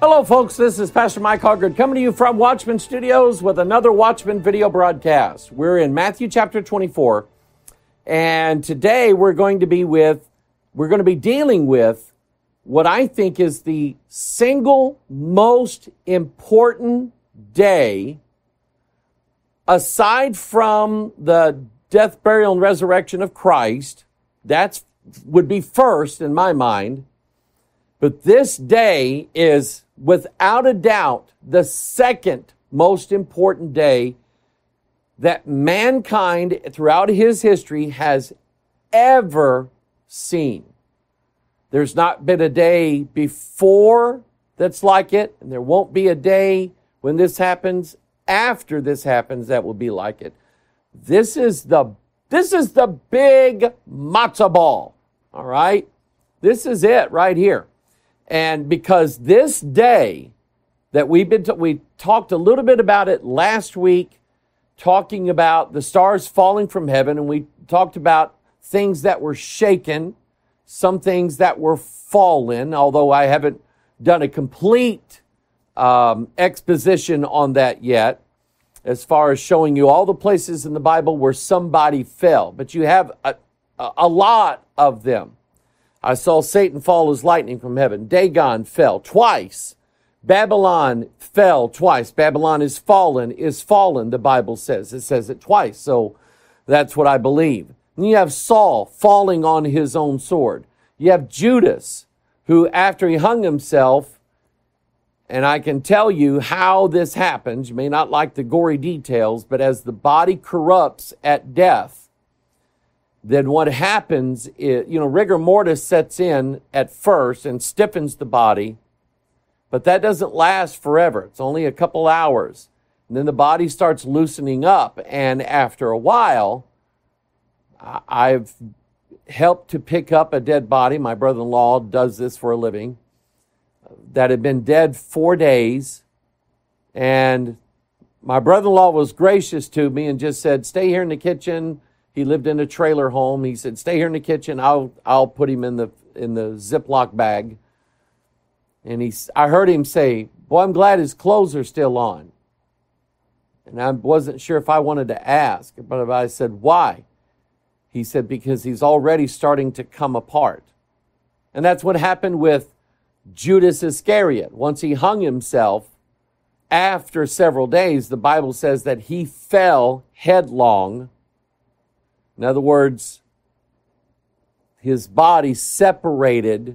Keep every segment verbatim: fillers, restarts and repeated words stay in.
Hello, folks. This is Pastor Mike Hoggard coming to you from Watchman Studios with another Watchman video broadcast. We're in Matthew chapter twenty-four, and today we're going to be with, we're going to be dealing with what I think is the single most important day, aside from the death, burial, and resurrection of Christ. That's would be first in my mind. But this day is, without a doubt, the second most important day that mankind throughout his history has ever seen. There's not been a day before that's like it, and there won't be a day when this happens after this happens that will be like it. This is the this is the big matzo ball, all right? This is it right here. And because this day that we've been, t- we talked a little bit about it last week, talking about the stars falling from heaven, and we talked about things that were shaken, some things that were fallen, although I haven't done a complete um, exposition on that yet, as far as showing you all the places in the Bible where somebody fell. But you have a, a lot of them. I saw Satan fall as lightning from heaven. Dagon fell twice. Babylon fell twice. Babylon is fallen, is fallen, the Bible says. It says it twice, so that's what I believe. And you have Saul falling on his own sword. You have Judas, who after he hung himself, and I can tell you how this happens. You may not like the gory details, but as the body corrupts at death, then what happens is, you know, rigor mortis sets in at first and stiffens the body, but that doesn't last forever. It's only a couple hours. And then the body starts loosening up, and after a while, I've helped to pick up a dead body. My brother-in-law does this for a living, that had been dead four days, and my brother-in-law was gracious to me and just said, stay here in the kitchen. He lived in a trailer home. He said, stay here in the kitchen. I'll I'll put him in the in the Ziploc bag. And he, I heard him say, boy, I'm glad his clothes are still on. And I wasn't sure if I wanted to ask, but I said, why? He said, because he's already starting to come apart. And that's what happened with Judas Iscariot. Once he hung himself, after several days, the Bible says that he fell headlong. In other words, his body separated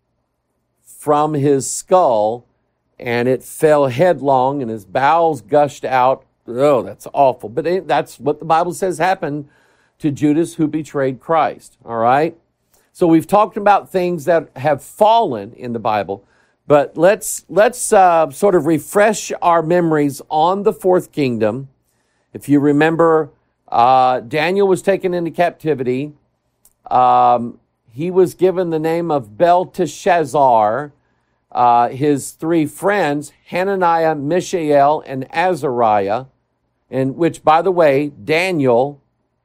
from his skull, and it fell headlong, and his bowels gushed out. Oh, that's awful. But it, that's what the Bible says happened to Judas, who betrayed Christ. All right? So we've talked about things that have fallen in the Bible, but let's let's uh, sort of refresh our memories on the fourth kingdom. If you remember, Uh, Daniel was taken into captivity. Um, he was given the name of Belteshazzar. Uh, his three friends, Hananiah, Mishael, and Azariah, and which, by the way, Daniel,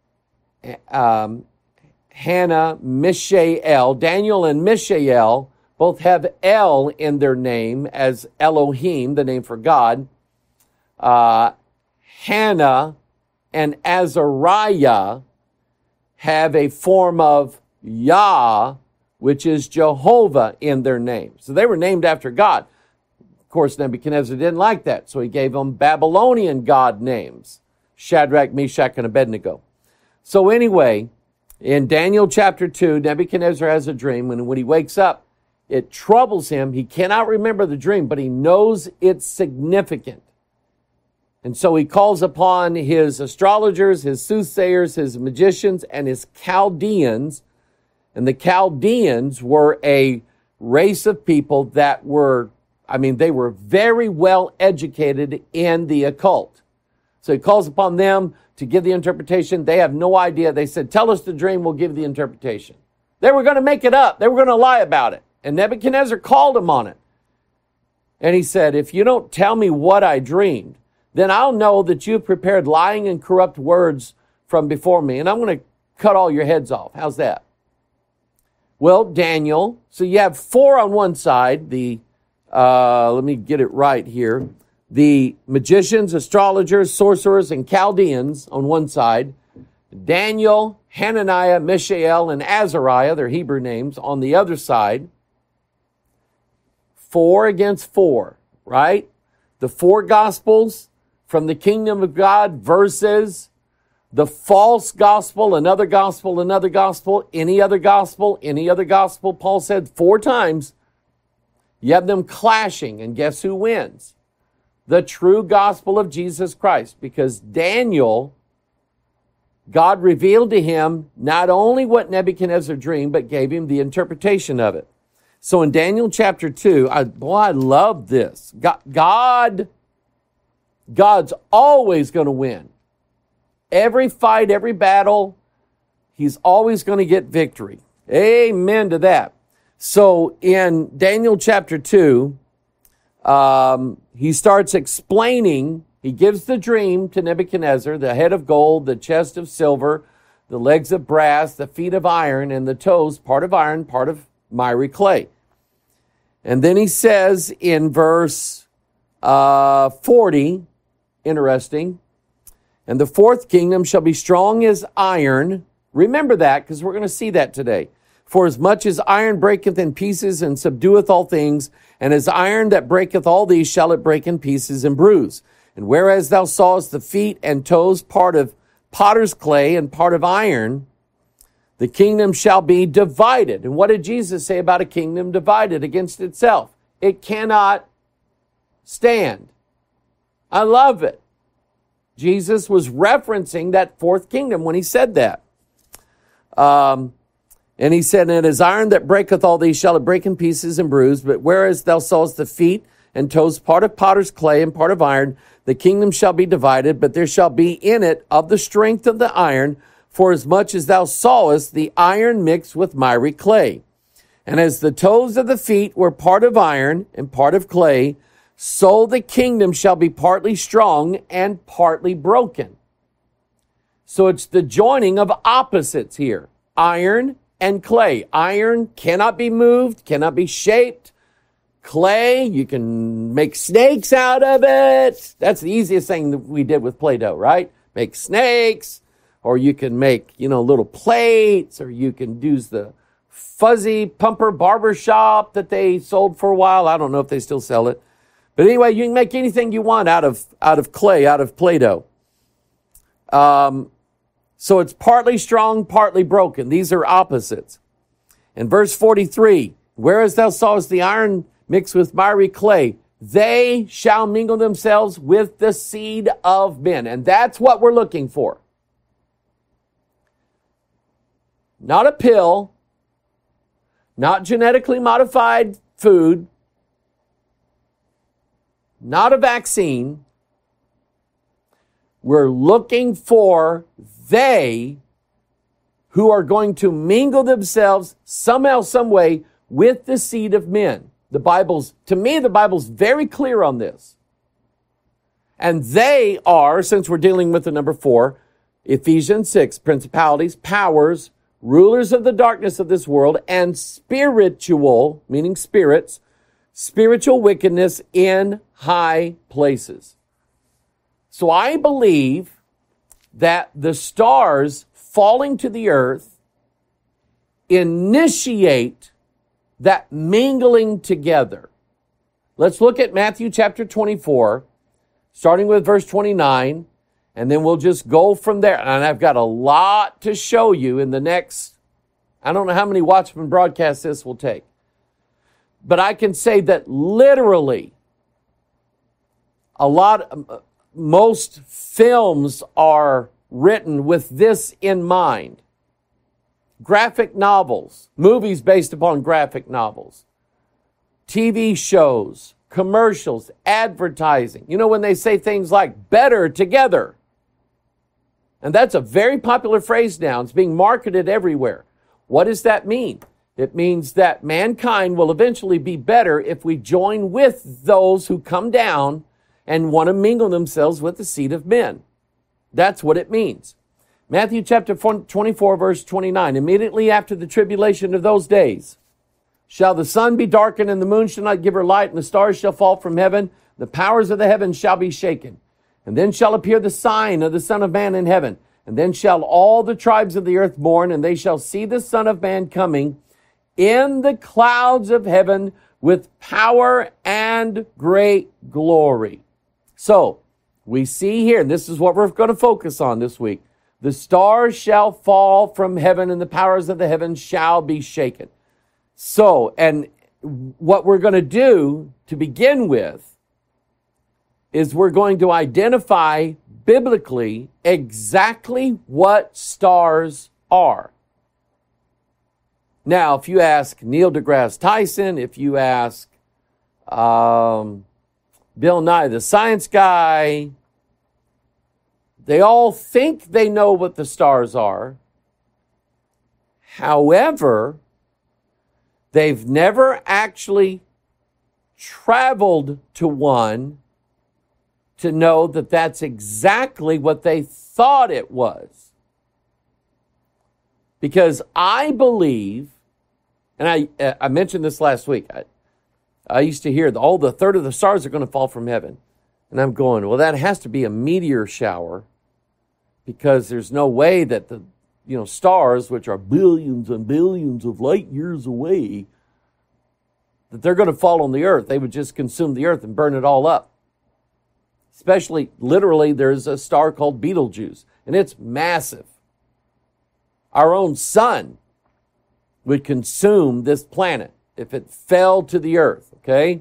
um, Hannah, Mishael, Daniel and Mishael both have El in their name as Elohim, the name for God. Uh, Hannah and Azariah have a form of Yah, which is Jehovah, in their name. So they were named after God. Of course, Nebuchadnezzar didn't like that, so he gave them Babylonian God names, Shadrach, Meshach, and Abednego. So anyway, in Daniel chapter two, Nebuchadnezzar has a dream, and when he wakes up, it troubles him. He cannot remember the dream, but he knows it's significant. And so he calls upon his astrologers, his soothsayers, his magicians, and his Chaldeans. And the Chaldeans were a race of people that were, I mean, they were very well educated in the occult. So he calls upon them to give the interpretation. They have no idea. They said, tell us the dream, we'll give the interpretation. They were going to make it up. They were going to lie about it. And Nebuchadnezzar called him on it. And he said, if you don't tell me what I dreamed, then I'll know that you've prepared lying and corrupt words from before me, and I'm going to cut all your heads off. How's that? Well, Daniel, so you have four on one side, the uh, let me get it right here. The magicians, astrologers, sorcerers, and Chaldeans on one side. Daniel, Hananiah, Mishael, and Azariah, their Hebrew names, on the other side. Four against four, right? The four gospels from the kingdom of God versus the false gospel, another gospel, another gospel, any other gospel, any other gospel. Paul said four times. You have them clashing, and guess who wins? The true gospel of Jesus Christ. Because Daniel, God revealed to him not only what Nebuchadnezzar dreamed, but gave him the interpretation of it. So in Daniel chapter two, I, boy, I love this. God, God God's always going to win. Every fight, every battle, he's always going to get victory. Amen to that. So in Daniel chapter two, um, he starts explaining, he gives the dream to Nebuchadnezzar, the head of gold, the chest of silver, the legs of brass, the feet of iron, and the toes, part of iron, part of miry clay. And then he says in verse uh, forty, interesting, and the fourth kingdom shall be strong as iron. Remember that, because we're going to see that today. For as much as iron breaketh in pieces and subdueth all things, and as iron that breaketh all these shall it break in pieces and bruise. And whereas thou sawest the feet and toes part of potter's clay and part of iron, the kingdom shall be divided. And what did Jesus say about a kingdom divided against itself? It cannot stand. I love it. Jesus was referencing that fourth kingdom when he said that. Um, and he said, and as iron that breaketh all these shall it break in pieces and bruise, but whereas thou sawest the feet and toes part of potter's clay and part of iron, the kingdom shall be divided, but there shall be in it of the strength of the iron, for as much as thou sawest the iron mixed with miry clay. And as the toes of the feet were part of iron and part of clay, so the kingdom shall be partly strong and partly broken. So it's the joining of opposites here. Iron and clay. Iron cannot be moved, cannot be shaped. Clay, you can make snakes out of it. That's the easiest thing that we did with Play-Doh, right? Make snakes, or you can make, you know, little plates, or you can use the fuzzy pumper barber shop that they sold for a while. I don't know if they still sell it. But anyway, you can make anything you want out of, out of clay, out of Play-Doh. Um, so it's partly strong, partly broken. These are opposites. In verse forty-three, whereas thou sawest the iron mixed with miry clay, they shall mingle themselves with the seed of men. And that's what we're looking for. Not a pill, not genetically modified food, not a vaccine. We're looking for they who are going to mingle themselves somehow, some way with the seed of men. The Bible's, to me, the Bible's very clear on this. And they are, since we're dealing with the number four, Ephesians six, principalities, powers, rulers of the darkness of this world, and spiritual, meaning spirits, spiritual wickedness in high places. So I believe that the stars falling to the earth initiate that mingling together. Let's look at Matthew chapter twenty-four, starting with verse twenty-nine, and then we'll just go from there. And I've got a lot to show you in the next, I don't know how many Watchman broadcasts this will take. But I can say that literally, a lot, most films are written with this in mind. Graphic novels, movies based upon graphic novels, T V shows, commercials, advertising. You know, when they say things like better together. And that's a very popular phrase now. It's being marketed everywhere. What does that mean? It means that mankind will eventually be better if we join with those who come down and want to mingle themselves with the seed of men. That's what it means. Matthew chapter twenty-four, verse twenty-nine. Immediately after the tribulation of those days shall the sun be darkened, and the moon shall not give her light, and the stars shall fall from heaven. The powers of the heavens shall be shaken. And then shall appear the sign of the Son of Man in heaven. And then shall all the tribes of the earth mourn, and they shall see the Son of Man coming in the clouds of heaven with power and great glory. So, we see here, and this is what we're going to focus on this week, the stars shall fall from heaven, and the powers of the heavens shall be shaken. So, and what we're going to do to begin with is we're going to identify biblically exactly what stars are. Now, if you ask Neil deGrasse Tyson, if you ask um, Bill Nye the Science Guy, they all think they know what the stars are. However, they've never actually traveled to one to know that that's exactly what they thought it was. Because I believe, and I I mentioned this last week, I, I used to hear, that oh, the third of the stars are going to fall from heaven. And I'm going, well, that has to be a meteor shower, because there's no way that the you know stars, which are billions and billions of light years away, that they're going to fall on the earth. They would just consume the earth and burn it all up. Especially, literally, there's a star called Betelgeuse, and it's massive. Our own sun would consume this planet if it fell to the earth, okay?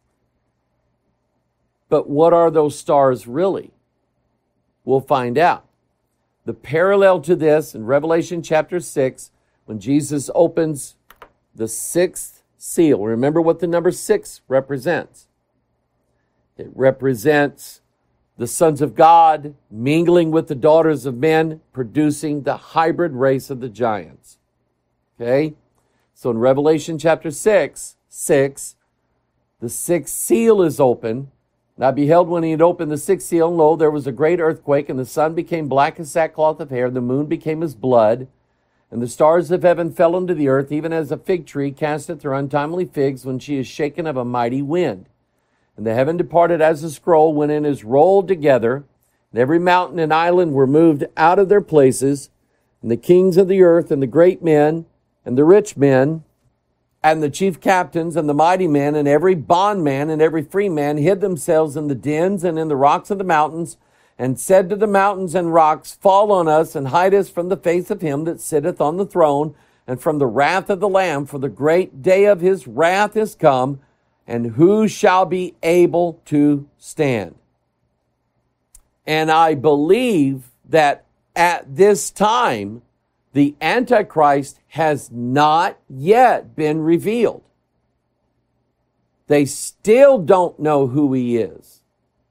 But what are those stars really? We'll find out. The parallel to this in Revelation chapter six, when Jesus opens the sixth seal. Remember what the number six represents. It represents the sons of God mingling with the daughters of men, producing the hybrid race of the giants. Okay? So in Revelation chapter six, six, the sixth seal is open. And I beheld when he had opened the sixth seal, and lo, there was a great earthquake, and the sun became black as sackcloth of hair, and the moon became as blood, and the stars of heaven fell into the earth, even as a fig tree casteth her untimely figs when she is shaken of a mighty wind. And the heaven departed as a scroll when it is rolled together, and every mountain and island were moved out of their places, and the kings of the earth, and the great men, and the rich men, and the chief captains, and the mighty men, and every bondman, and every free man hid themselves in the dens and in the rocks of the mountains, and said to the mountains and rocks, fall on us, and hide us from the face of him that sitteth on the throne, and from the wrath of the Lamb, for the great day of his wrath is come, and who shall be able to stand? And I believe that at this time, the Antichrist has not yet been revealed. They still don't know who he is.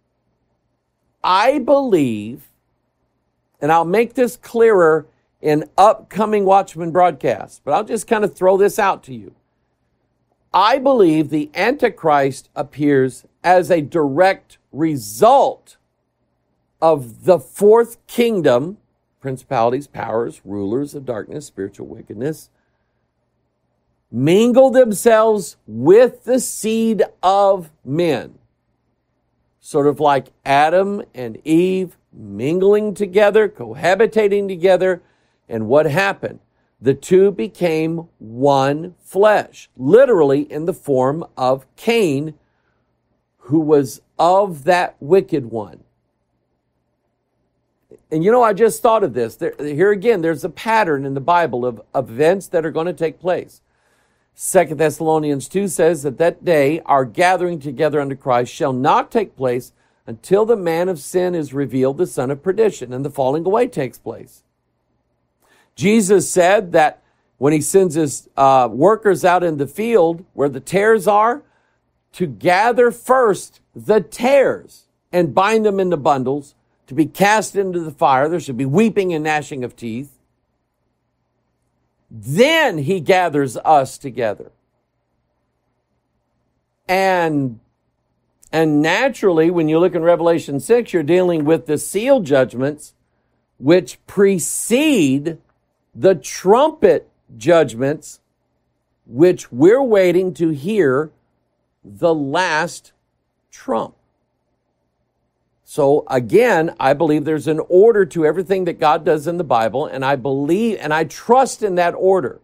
I believe, and I'll make this clearer in upcoming Watchman broadcasts, but I'll just kind of throw this out to you. I believe the Antichrist appears as a direct result of the fourth kingdom, principalities, powers, rulers of darkness, spiritual wickedness, mingle themselves with the seed of men. Sort of like Adam and Eve mingling together, cohabitating together. And what happened? The two became one flesh, literally in the form of Cain, who was of that wicked one. And you know, I just thought of this. There, here again, there's a pattern in the Bible of, of events that are going to take place. Second Thessalonians two says that that day, our gathering together unto Christ shall not take place until the man of sin is revealed, the son of perdition, and the falling away takes place. Jesus said that when he sends his uh, workers out in the field where the tares are, to gather first the tares and bind them into bundles, to be cast into the fire. There should be weeping and gnashing of teeth. Then he gathers us together. And, and naturally, when you look in Revelation six, you're dealing with the seal judgments, which precede the trumpet judgments which we're waiting to hear the last trump. So again, I believe there's an order to everything that God does in the Bible, and I believe and I trust in that order.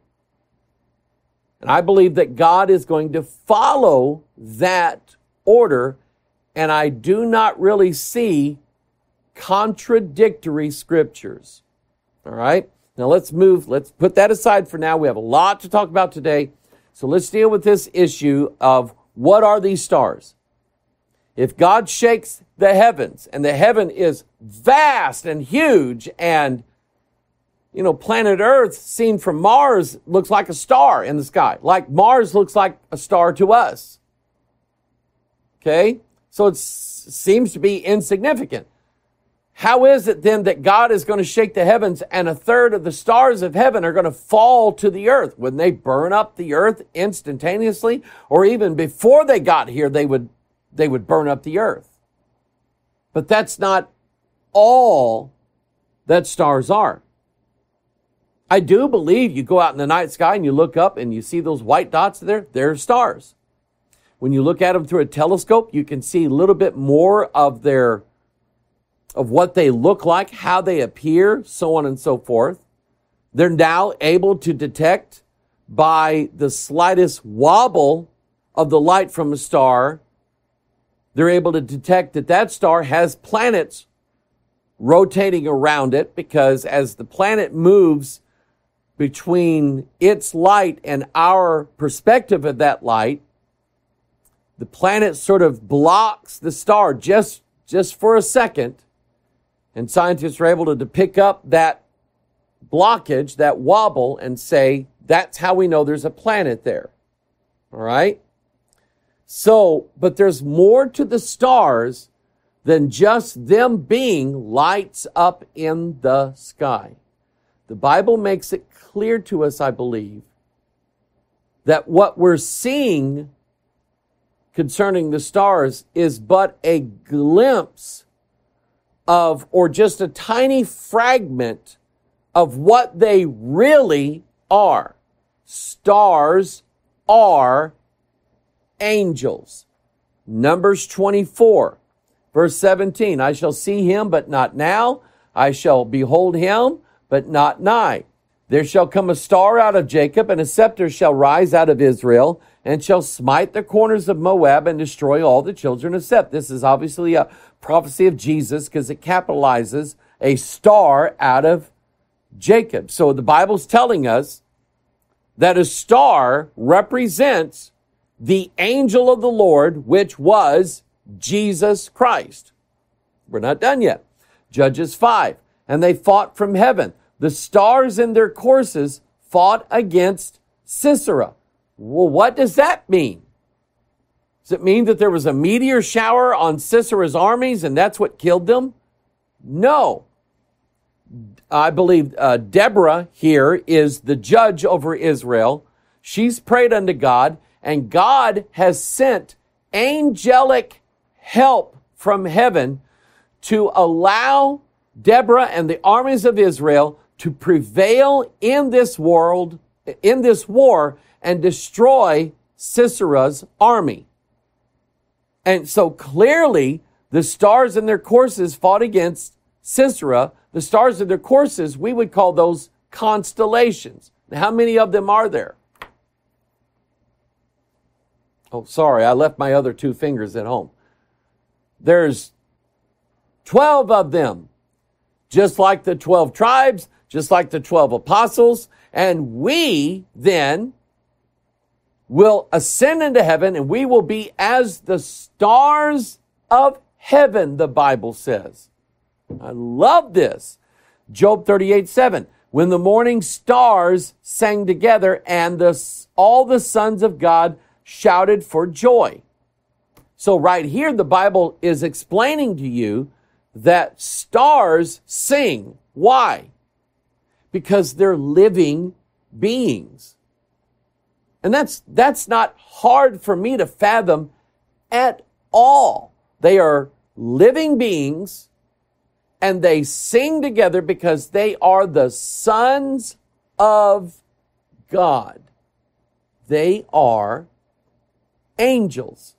And I believe that God is going to follow that order, and I do not really see contradictory scriptures. All right? Now let's move, let's put that aside for now. We have a lot to talk about today. So let's deal with this issue of what are these stars? If God shakes the heavens, and the heaven is vast and huge, and, you know, planet Earth seen from Mars looks like a star in the sky, like Mars looks like a star to us. Okay? So it seems to be insignificant. How is it then that God is going to shake the heavens and a third of the stars of heaven are going to fall to the earth? Wouldn't they burn up the earth instantaneously? Or even before they got here, they would they would burn up the earth. But that's not all that stars are. I do believe you go out in the night sky and you look up and you see those white dots there, they're stars. When you look at them through a telescope, you can see a little bit more of their, of what they look like, how they appear, so on and so forth. They're now able to detect by the slightest wobble of the light from a star. They're able to detect that that star has planets rotating around it, because as the planet moves between its light and our perspective of that light, the planet sort of blocks the star just, just for a second. And scientists are able to pick up that blockage, that wobble, and say, that's how we know there's a planet there. All right? So, but there's more to the stars than just them being lights up in the sky. The Bible makes it clear to us, I believe, that what we're seeing concerning the stars is but a glimpse of, or just a tiny fragment of what they really are. Stars are angels. Numbers twenty-four, verse seventeen, I shall see him, but not now. I shall behold him, but not nigh. There shall come a star out of Jacob, and a scepter shall rise out of Israel, and shall smite the corners of Moab and destroy all the children of Seth. This is obviously a prophecy of Jesus, because it capitalizes a star out of Jacob. So the Bible's telling us that a star represents the angel of the Lord, which was Jesus Christ. We're not done yet. Judges five, and they fought from heaven. The stars in their courses fought against Sisera. Well, what does that mean? Does it mean that there was a meteor shower on Sisera's armies and that's what killed them? No. I believe uh, Deborah here is the judge over Israel. She's prayed unto God, and God has sent angelic help from heaven to allow Deborah and the armies of Israel to prevail in this world, in this war, and destroy Sisera's army. And so clearly, the stars in their courses fought against Sisera. The stars in their courses, we would call those constellations. Now, how many of them are there? Oh, sorry, I left my other two fingers at home. There's twelve of them, just like the twelve tribes, just like the twelve apostles. And we then will ascend into heaven, and we will be as the stars of heaven, the Bible says. I love this. Job thirty-eight seven. When the morning stars sang together, and the, all the sons of God shouted for joy. So right here, the Bible is explaining to you that stars sing. Why? Because they're living beings. And that's, that's not hard for me to fathom at all. They are living beings, and they sing together because they are the sons of God. They are angels.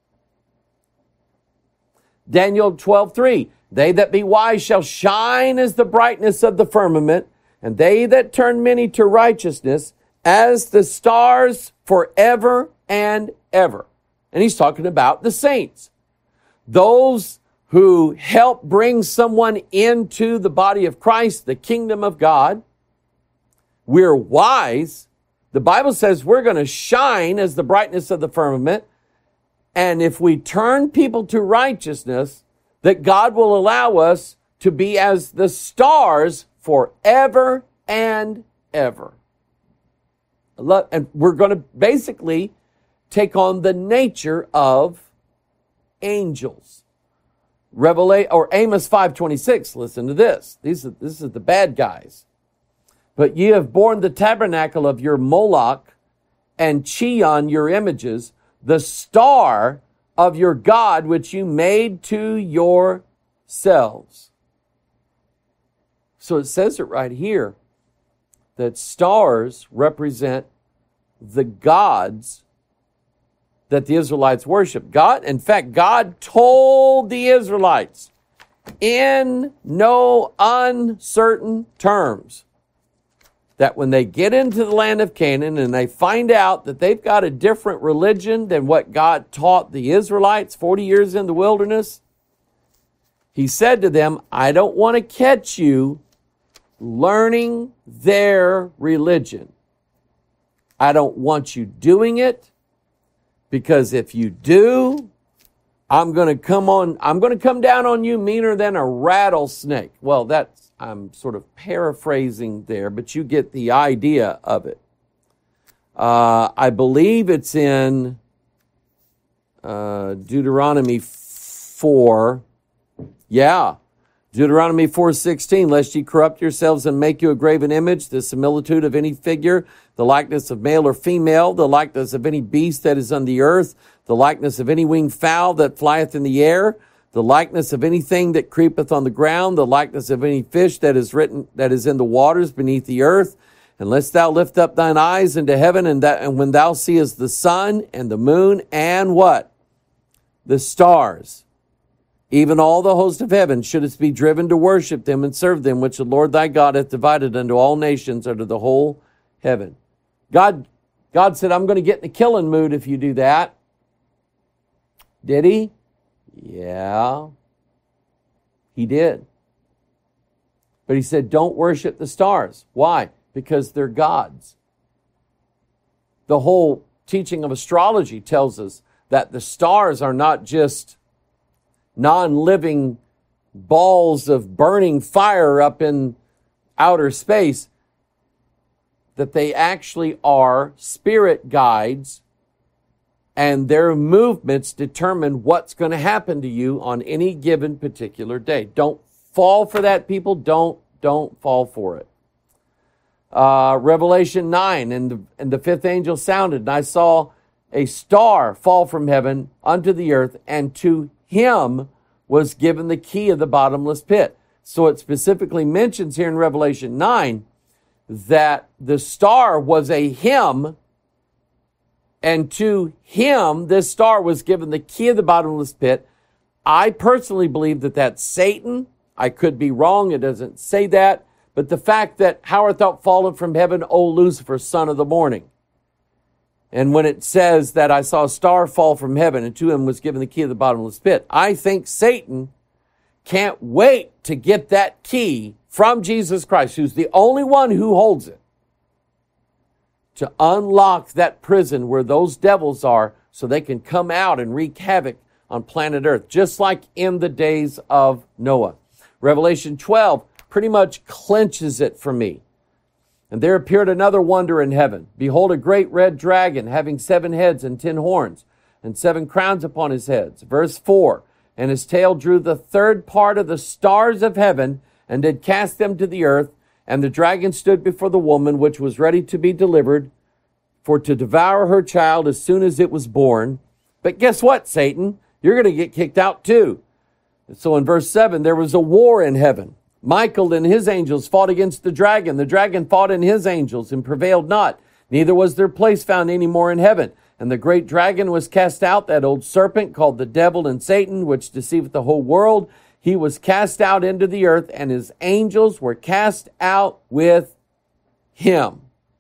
Daniel twelve three. They that be wise shall shine as the brightness of the firmament, and they that turn many to righteousness as the stars forever and ever. And he's talking about the saints. Those who help bring someone into the body of Christ, the kingdom of God. We're wise. The Bible says we're going to shine as the brightness of the firmament. And if we turn people to righteousness, that God will allow us to be as the stars forever and ever. And we're going to basically take on the nature of angels. Revelation or Amos five twenty-six. Listen to this. These are, this is the bad guys. But ye have borne the tabernacle of your Moloch, and Chion your images, the star of your God which you made to yourselves. So it says it right here that stars represent the gods that the Israelites worship. God, in fact, God told the Israelites in no uncertain terms that when they get into the land of Canaan and they find out that they've got a different religion than what God taught the Israelites forty years in the wilderness, he said to them, I don't want to catch you learning their religion. I don't want you doing it, because if you do, I'm going to come on, I'm going to come down on you meaner than a rattlesnake. Well, that's, I'm sort of paraphrasing there, but you get the idea of it. Uh, I believe it's in uh, Deuteronomy four. Yeah. Deuteronomy four sixteen, lest ye corrupt yourselves and make you a graven image, the similitude of any figure, the likeness of male or female, the likeness of any beast that is on the earth, the likeness of any winged fowl that flieth in the air, the likeness of anything that creepeth on the ground, the likeness of any fish that is written that is in the waters beneath the earth. Unless thou lift up thine eyes into heaven, and that and when thou seest the sun and the moon and what? The stars, even all the host of heaven, shouldest be driven to worship them and serve them, which the Lord thy God hath divided unto all nations, unto the whole heaven. God, God said, I'm going to get in the killing mood if you do that. Did he? Yeah, he did. But he said, don't worship the stars. Why? Because they're gods. The whole teaching of astrology tells us that the stars are not just non-living balls of burning fire up in outer space, that they actually are spirit guides, and their movements determine what's going to happen to you on any given particular day. Don't fall for that, people. Don't, don't fall for it. Uh, Revelation nine, and the, and the fifth angel sounded, and I saw a star fall from heaven unto the earth, and to him was given the key of the bottomless pit. So it specifically mentions here in Revelation nine that the star was a him, and to him, this star was given the key of the bottomless pit. I personally believe that that's Satan. I could be wrong. It doesn't say that. But the fact that how art thou fallen from heaven, O Lucifer, son of the morning. And when it says that I saw a star fall from heaven, and to him was given the key of the bottomless pit, I think Satan can't wait to get that key from Jesus Christ, who's the only one who holds it, to unlock that prison where those devils are so they can come out and wreak havoc on planet Earth, just like in the days of Noah. Revelation twelve pretty much clinches it for me. And there appeared another wonder in heaven. Behold, a great red dragon, having seven heads and ten horns, and seven crowns upon his heads. Verse four, and his tail drew the third part of the stars of heaven, and did cast them to the earth. And the dragon stood before the woman, which was ready to be delivered, for to devour her child as soon as it was born. But guess what, Satan? You're going to get kicked out too. So in verse seven, there was a war in heaven. Michael and his angels fought against the dragon. The dragon fought in his angels and prevailed not. Neither was their place found any more in heaven. And the great dragon was cast out, that old serpent called the devil and Satan, which deceiveth the whole world. He was cast out into the earth, and his angels were cast out with him.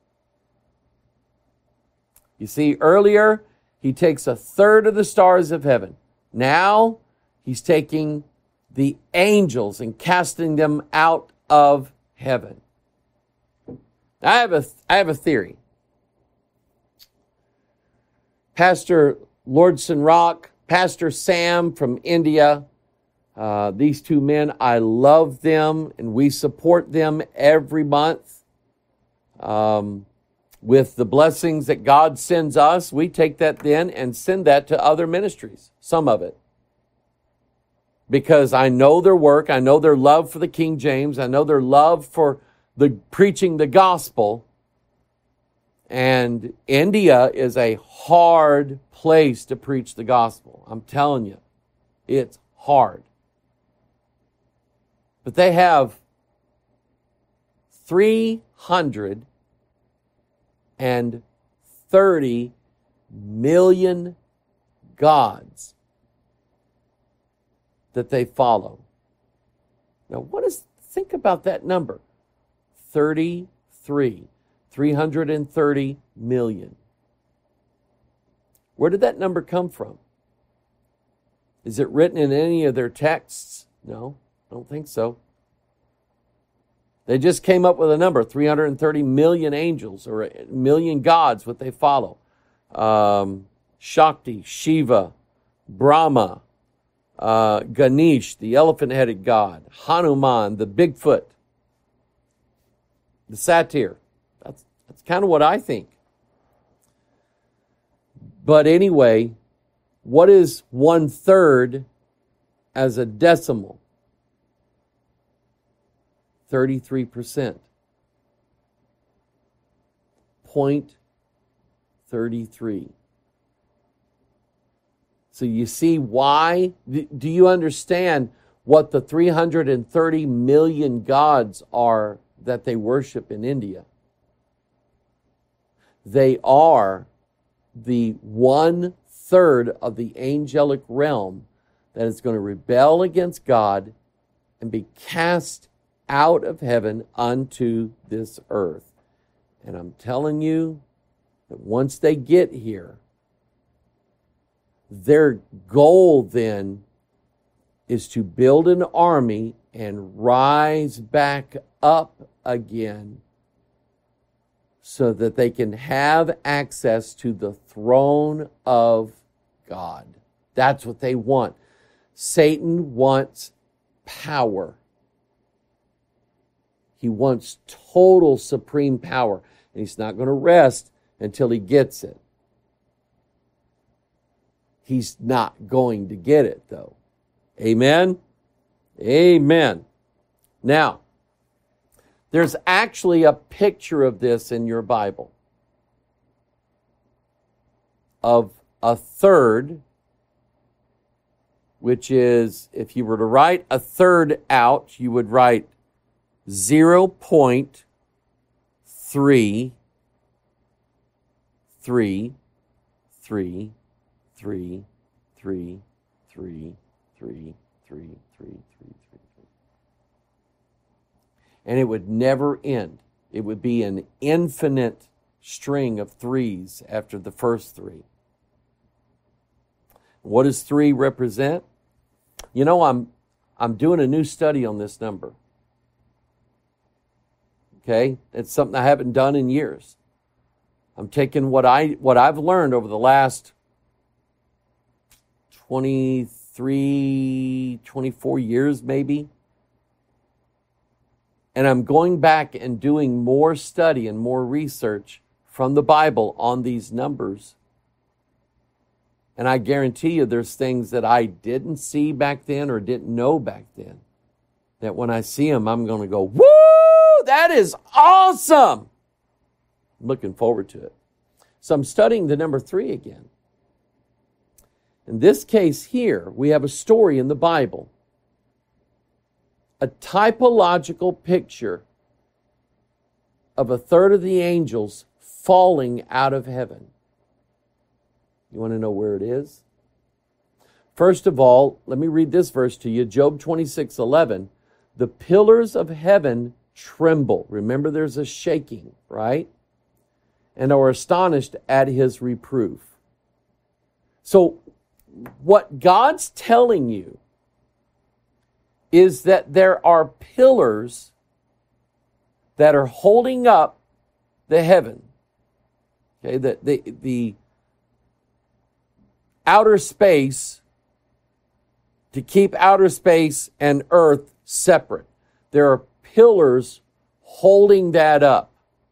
You see, earlier, he takes a third of the stars of heaven. Now, he's taking the angels and casting them out of heaven. I have a, I have a theory. Pastor Lordson Rock, Pastor Sam from India, uh, these two men, I love them, and we support them every month. Um, with the blessings that God sends us, we take that then and send that to other ministries, some of it. Because I know their work, I know their love for the King James, I know their love for the preaching the gospel. And India is a hard place to preach the gospel. I'm telling you, it's hard. But they have three hundred thirty million gods that they follow. Now, what is, think about that number. thirty-three. three hundred thirty million. Where did that number come from? Is it written in any of their texts? No, I don't think so. They just came up with a number, three hundred thirty million angels or a million gods, what they follow. Um, Shakti, Shiva, Brahma, uh, Ganesh, the elephant-headed god, Hanuman, the Bigfoot, the satyr. That's, that's kind of what I think. But anyway, what is one-third as a decimal? thirty-three percent. point three three. So you see why? Do you understand what the three hundred thirty million gods are that they worship in India? They are the one-third of the angelic realm that is going to rebel against God and be cast out of heaven unto this earth. And I'm telling you that once they get here, their goal then is to build an army and rise back up again so that they can have access to the throne of God. That's what they want. Satan wants power. He wants total supreme power. And he's not going to rest until he gets it. He's not going to get it, though. Amen? Amen. Now, there's actually a picture of this in your Bible. Of a third, which is, if you were to write a third out, you would write zero point three three three three three three three three three three three. And it would never end. It would be an infinite string of threes after the first three. What does three represent? You know, I'm I'm doing a new study on this number. Okay? It's something I haven't done in years. I'm taking what I what I've learned over the last twenty-three, twenty-four years maybe. And I'm going back and doing more study and more research from the Bible on these numbers. And I guarantee you there's things that I didn't see back then or didn't know back then, that when I see them, I'm going to go, woo, that is awesome. I'm looking forward to it. So I'm studying the number three again. In this case here, we have a story in the Bible, a typological picture of a third of the angels falling out of heaven. You want to know where it is? First of all, let me read this verse to you. Job twenty-six eleven. The pillars of heaven tremble. Remember, there's a shaking, right? And are astonished at his reproof. So what God's telling you is that there are pillars that are holding up the heaven. Okay, the, the, the outer space, to keep outer space and earth separate. There are pillars holding that up.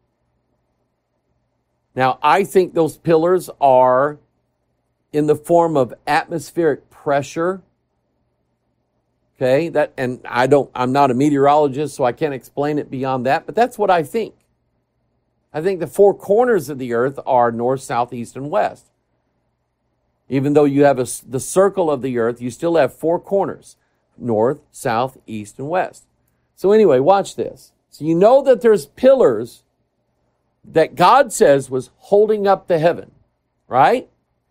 Now, I think those pillars are in the form of atmospheric pressure. Okay, that, and I don't, I'm not a meteorologist, so I can't explain it beyond that, but that's what I think. I think the four corners of the earth are north, south, east, and west. Even though you have a, the circle of the earth, you still have four corners: north, south, east, and west. So anyway, watch this. So you know that there's pillars that God says was holding up the heaven, right?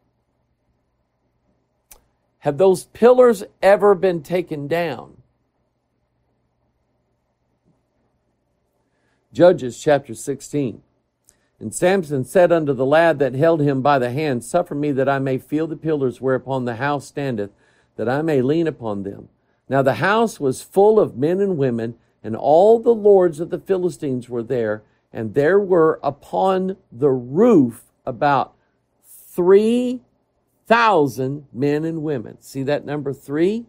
Have those pillars ever been taken down? Judges chapter sixteen. And Samson said unto the lad that held him by the hand, Suffer me that I may feel the pillars whereupon the house standeth, that I may lean upon them. Now the house was full of men and women, and all the lords of the Philistines were there, and there were upon the roof about three thousand men and women. See that number three?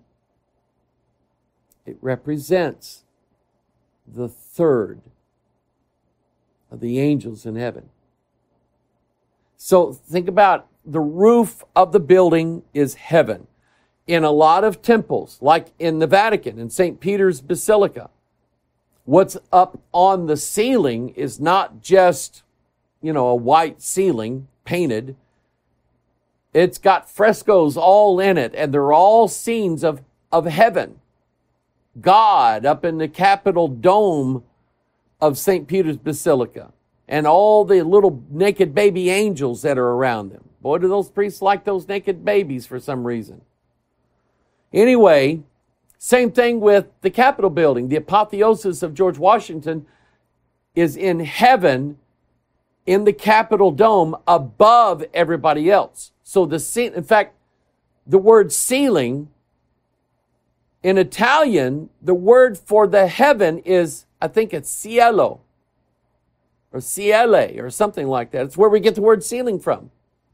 It represents the third of the angels in heaven. So think about the roof of the building is heaven. In a lot of temples, like in the Vatican, in Saint Peter's Basilica, what's up on the ceiling is not just, you know, a white ceiling painted. It's got frescoes all in it, and they're all scenes of, of heaven. God up in the Capitol dome of Saint Peter's Basilica, and all the little naked baby angels that are around them. Boy, do those priests like those naked babies for some reason. Anyway, same thing with the Capitol building. The apotheosis of George Washington is in heaven, in the Capitol dome, above everybody else. So the scene, in fact, the word ceiling, in Italian, the word for the heaven is, I think it's cielo, or ciele, or something like that. It's where we get the word ceiling from.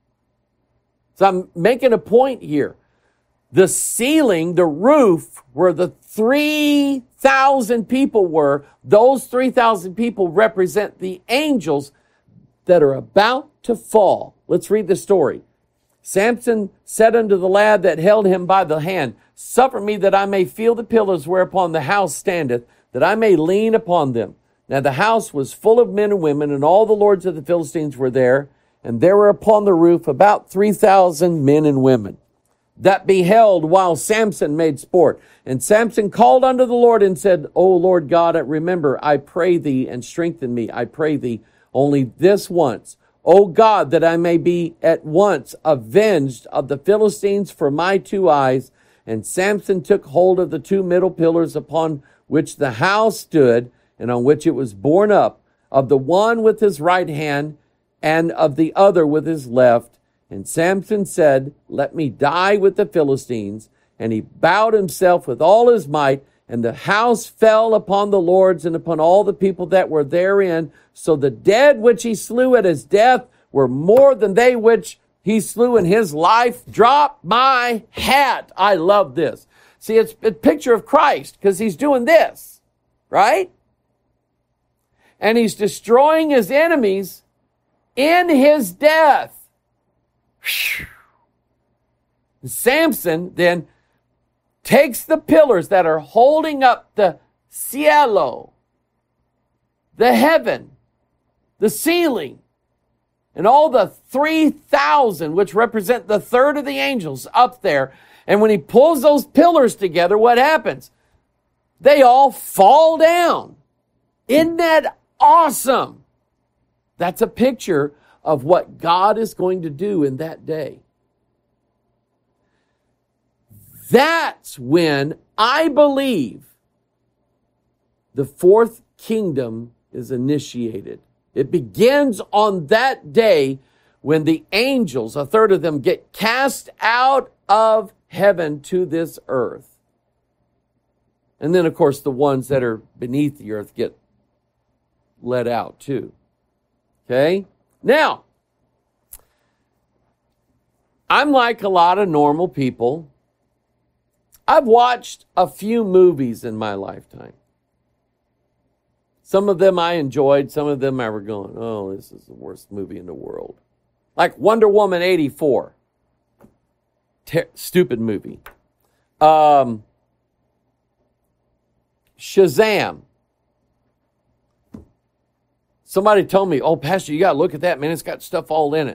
So I'm making a point here. The ceiling, the roof, where the three thousand people were, those three thousand people represent the angels that are about to fall. Let's read the story. Samson said unto the lad that held him by the hand, Suffer me that I may feel the pillars whereupon the house standeth, that I may lean upon them. Now the house was full of men and women, and all the lords of the Philistines were there, and there were upon the roof about three thousand men and women that beheld while Samson made sport. And Samson called unto the Lord and said, O Lord God, remember, I pray thee, and strengthen me, I pray thee, only this once. O God, that I may be at once avenged of the Philistines for my two eyes. And Samson took hold of the two middle pillars upon which the house stood, and on which it was borne up, of the one with his right hand, and of the other with his left. And Samson said, Let me die with the Philistines. And he bowed himself with all his might, and the house fell upon the lords and upon all the people that were therein. So the dead which he slew at his death were more than they which he slew in his life. Drop my hat. I love this. See, it's a picture of Christ, because he's doing this, right? And he's destroying his enemies in his death. Samson then takes the pillars that are holding up the cielo, the heaven, the ceiling, and all the three thousand, which represent the third of the angels up there. And when he pulls those pillars together, what happens? They all fall down. Isn't that awesome? That's a picture of what God is going to do in that day. That's when I believe the fourth kingdom is initiated. It begins on that day when the angels, a third of them, get cast out of heaven to this earth. And then, of course, the ones that are beneath the earth get let out too. Okay? Now, I'm like a lot of normal people. I've watched a few movies in my lifetime. Some of them I enjoyed. Some of them I were going, oh, this is the worst movie in the world. Like Wonder Woman eighty-four. Ter- stupid movie. Um, Shazam. Somebody told me, oh, Pastor, you got to look at that, man. It's got stuff all in it.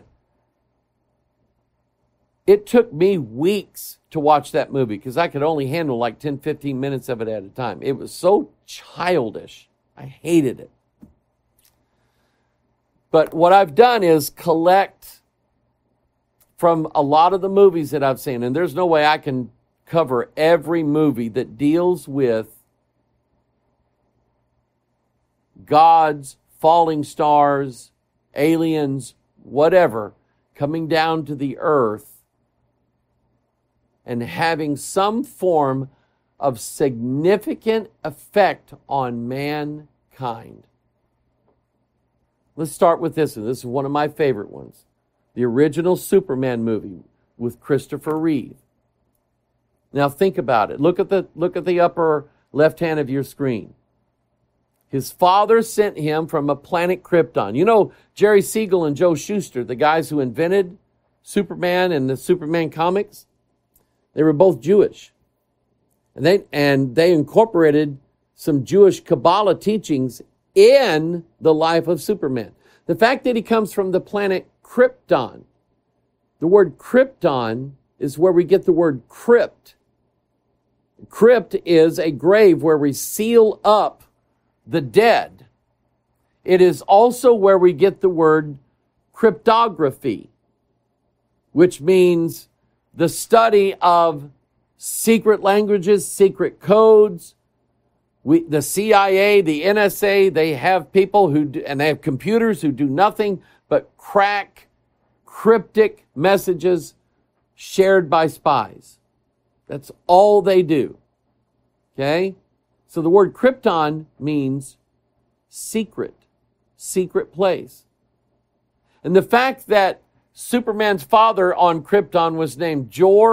It took me weeks to watch that movie because I could only handle like ten, fifteen minutes of it at a time. It was so childish. I hated it. But what I've done is collect from a lot of the movies that I've seen, and there's no way I can cover every movie that deals with gods, falling stars, aliens, whatever, coming down to the earth and having some form of significant effect on mankind. Let's start with this one. This is one of my favorite ones. The original Superman movie with Christopher Reeve. Now think about it. Look at the look at the upper left hand of your screen. His father sent him from a planet Krypton. You know Jerry Siegel and Joe Shuster, the guys who invented Superman and the Superman comics? They were both Jewish. And they, and they incorporated some Jewish Kabbalah teachings in the life of Superman. The fact that he comes from the planet Krypton. The word Krypton is where we get the word crypt. Crypt is a grave where we seal up the dead. It is also where we get the word cryptography, which means the study of secret languages, secret codes. We, the C I A, the N S A, they have people who do, and they have computers who do nothing but crack cryptic messages shared by spies. That's all they do. Okay? So the word Krypton means secret, secret place. And the fact that Superman's father on Krypton was named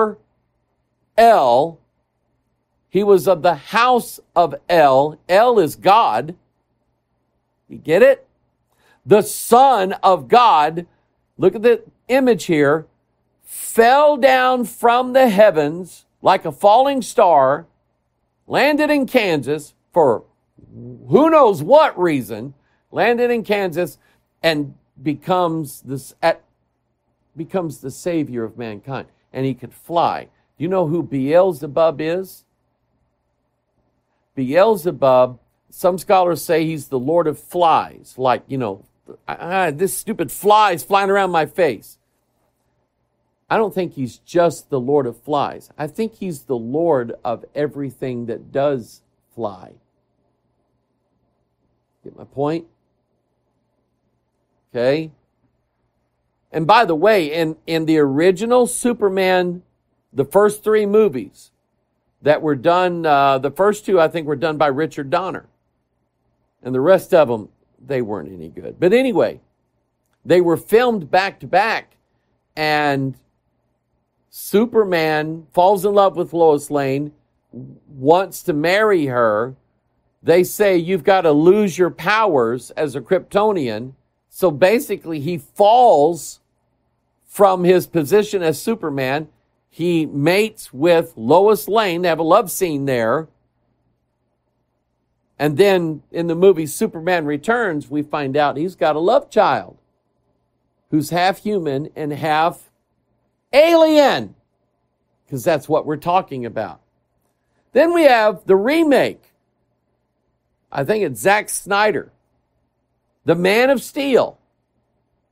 Jor-El, he was of the house of El. El is God. You get it? The Son of God, look at the image here, fell down from the heavens like a falling star, landed in Kansas for who knows what reason, landed in Kansas and becomes this at, becomes the savior of mankind. And he could fly. Do you know who Beelzebub is? Beelzebub, some scholars say he's the Lord of Flies. Like, you know, ah, this stupid fly is flying around my face. I don't think he's just the Lord of Flies. I think he's the Lord of everything that does fly. Get my point? Okay? And by the way, in, in the original Superman, the first three movies that were done, uh, the first two I think were done by Richard Donner. And the rest of them, they weren't any good. But anyway, they were filmed back to back, and Superman falls in love with Lois Lane, wants to marry her. They say you've got to lose your powers as a Kryptonian. So basically he falls from his position as Superman. He mates with Lois Lane. They have a love scene there. And then in the movie Superman Returns, we find out he's got a love child who's half human and half alien, because that's what we're talking about. Then we have the remake. I think it's Zack Snyder, the Man of Steel.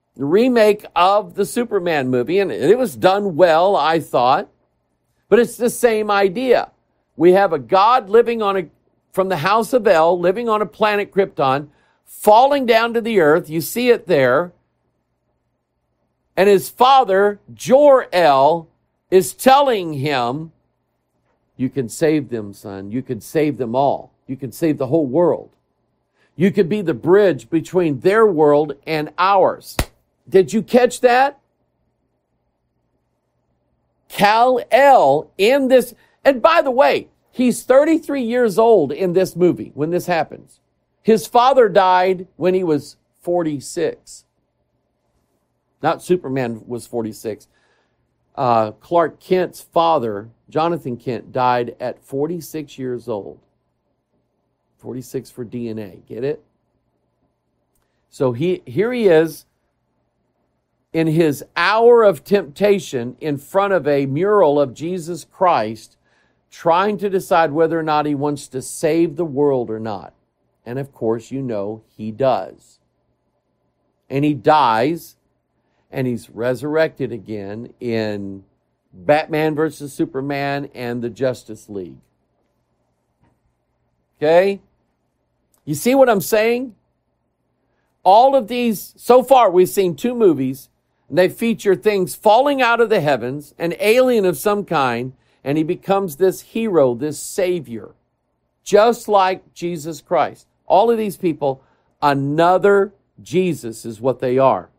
the remake of the Superman movie, and it was done well, I thought. But it's the same idea. We have a God living on a, from the house of El, living on a planet Krypton, falling down to the earth. You see it there. And his father, Jor-El, is telling him, you can save them, son. You can save them all. You can save the whole world. You could be the bridge between their world and ours. Did you catch that? Kal-El in this, and by the way, he's thirty-three years old in this movie when this happens. His father died when he was forty-six. Not Superman was forty-six. Uh, Clark Kent's father, Jonathan Kent, died at forty-six years old. forty-six for D N A. Get it? So he here he is in his hour of temptation in front of a mural of Jesus Christ, trying to decide whether or not he wants to save the world or not. And of course, you know, he does. And he dies, and he's resurrected again in Batman versus Superman and the Justice League. Okay? You see what I'm saying? All of these, so far we've seen two movies, and they feature things falling out of the heavens, an alien of some kind, and he becomes this hero, this savior, just like Jesus Christ. All of these people, another Jesus is what they are.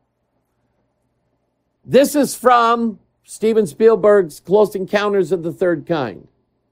This is from Steven Spielberg's Close Encounters of the Third Kind.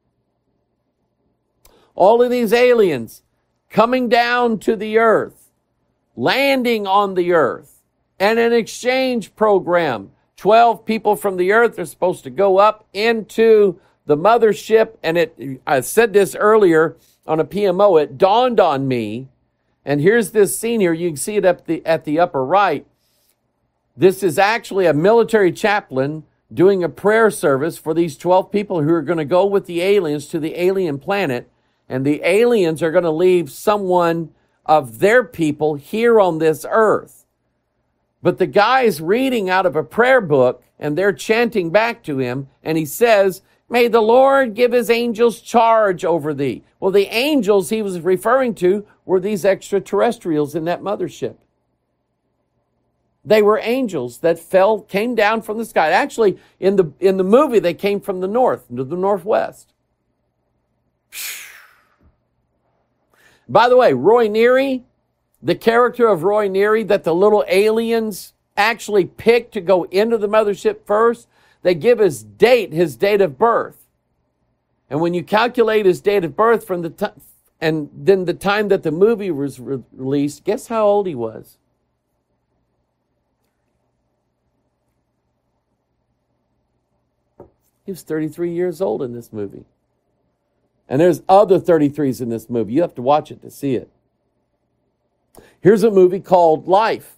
All of these aliens coming down to the earth, landing on the earth, and an exchange program. Twelve people from the earth are supposed to go up into the mothership, and it, I said this earlier on a P M O, it dawned on me, and here's this scene here, you can see it up the, at the upper right. This is actually a military chaplain doing a prayer service for these twelve people who are going to go with the aliens to the alien planet, and the aliens are going to leave someone of their people here on this earth. But the guy's reading out of a prayer book, and they're chanting back to him, and he says, "May the Lord give his angels charge over thee." Well, the angels he was referring to were these extraterrestrials in that mothership. They were angels that fell, came down from the sky. Actually, in the in the movie, they came from the north, to the northwest. By the way, Roy Neary, the character of Roy Neary that the little aliens actually picked to go into the mothership first, they give his date, his date of birth. And when you calculate his date of birth from the time, and then the time that the movie was re- released, guess how old he was? He was thirty-three years old in this movie. And there's other thirty-threes in this movie. You have to watch it to see it. Here's a movie called Life.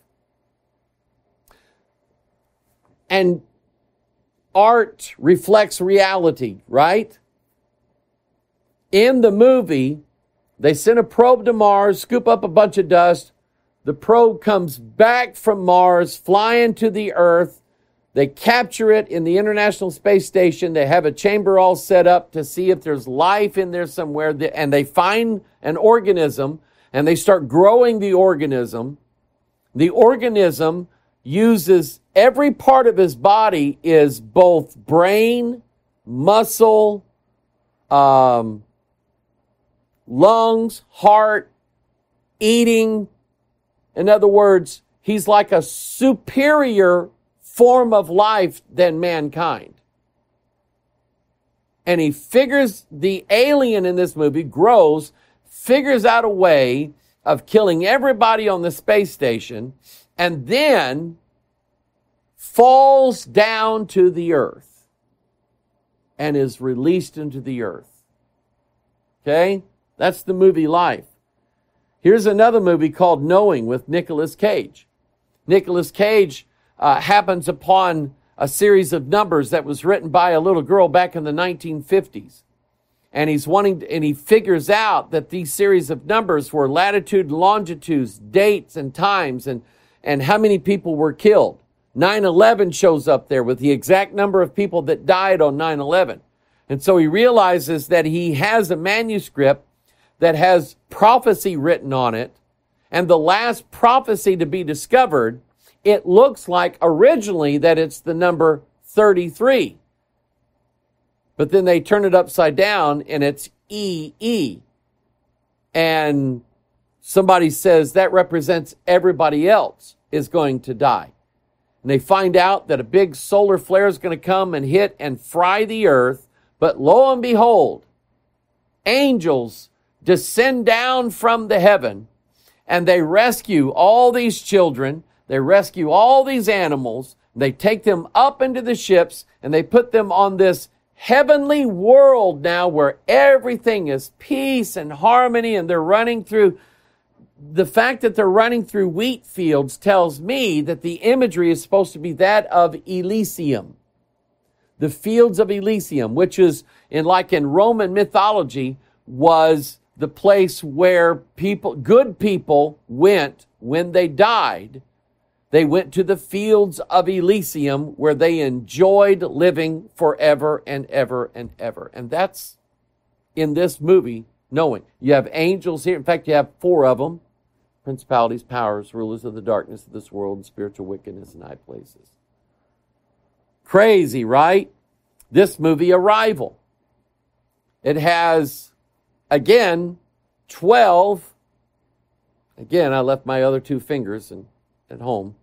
And art reflects reality, right? In the movie, they send a probe to Mars, scoop up a bunch of dust. The probe comes back from Mars, flying to the Earth. They capture it in the International Space Station. They have a chamber all set up to see if there's life in there somewhere. And they find an organism, and they start growing the organism. The organism uses every part of his body is both brain, muscle, um, lungs, heart, eating. In other words, he's like a superior form of life than mankind. And he figures, the alien in this movie grows, figures out a way of killing everybody on the space station, and then falls down to the earth and is released into the earth. Okay? That's the movie Life. Here's another movie called Knowing with Nicolas Cage. Nicolas Cage uh, happens upon a series of numbers that was written by a little girl back in the nineteen fifties. And he's wanting, to, and he figures out that these series of numbers were latitude and longitudes, dates and times, and, and how many people were killed. nine eleven shows up there with the exact number of people that died on nine eleven. And so he realizes that he has a manuscript that has prophecy written on it. And the last prophecy to be discovered, it looks like originally that it's the number thirty-three. But then they turn it upside down and it's E E. And somebody says that represents everybody else is going to die. And they find out that a big solar flare is going to come and hit and fry the earth. But lo and behold, angels descend down from the heaven and they rescue all these children. They rescue all these animals. They take them up into the ships and they put them on this heavenly world now where everything is peace and harmony, and they're running through. The fact that they're running through wheat fields tells me that the imagery is supposed to be that of Elysium. The fields of Elysium, which is in like in Roman mythology, was the place where people, good people went when they died. They went to the fields of Elysium where they enjoyed living forever and ever and ever. And that's in this movie, knowing. You have angels here. In fact, you have four of them. Principalities, powers, rulers of the darkness of this world, and spiritual wickedness in high places. Crazy, right? This movie, Arrival. It has, again, twelve. Again, I left my other two fingers in, at home.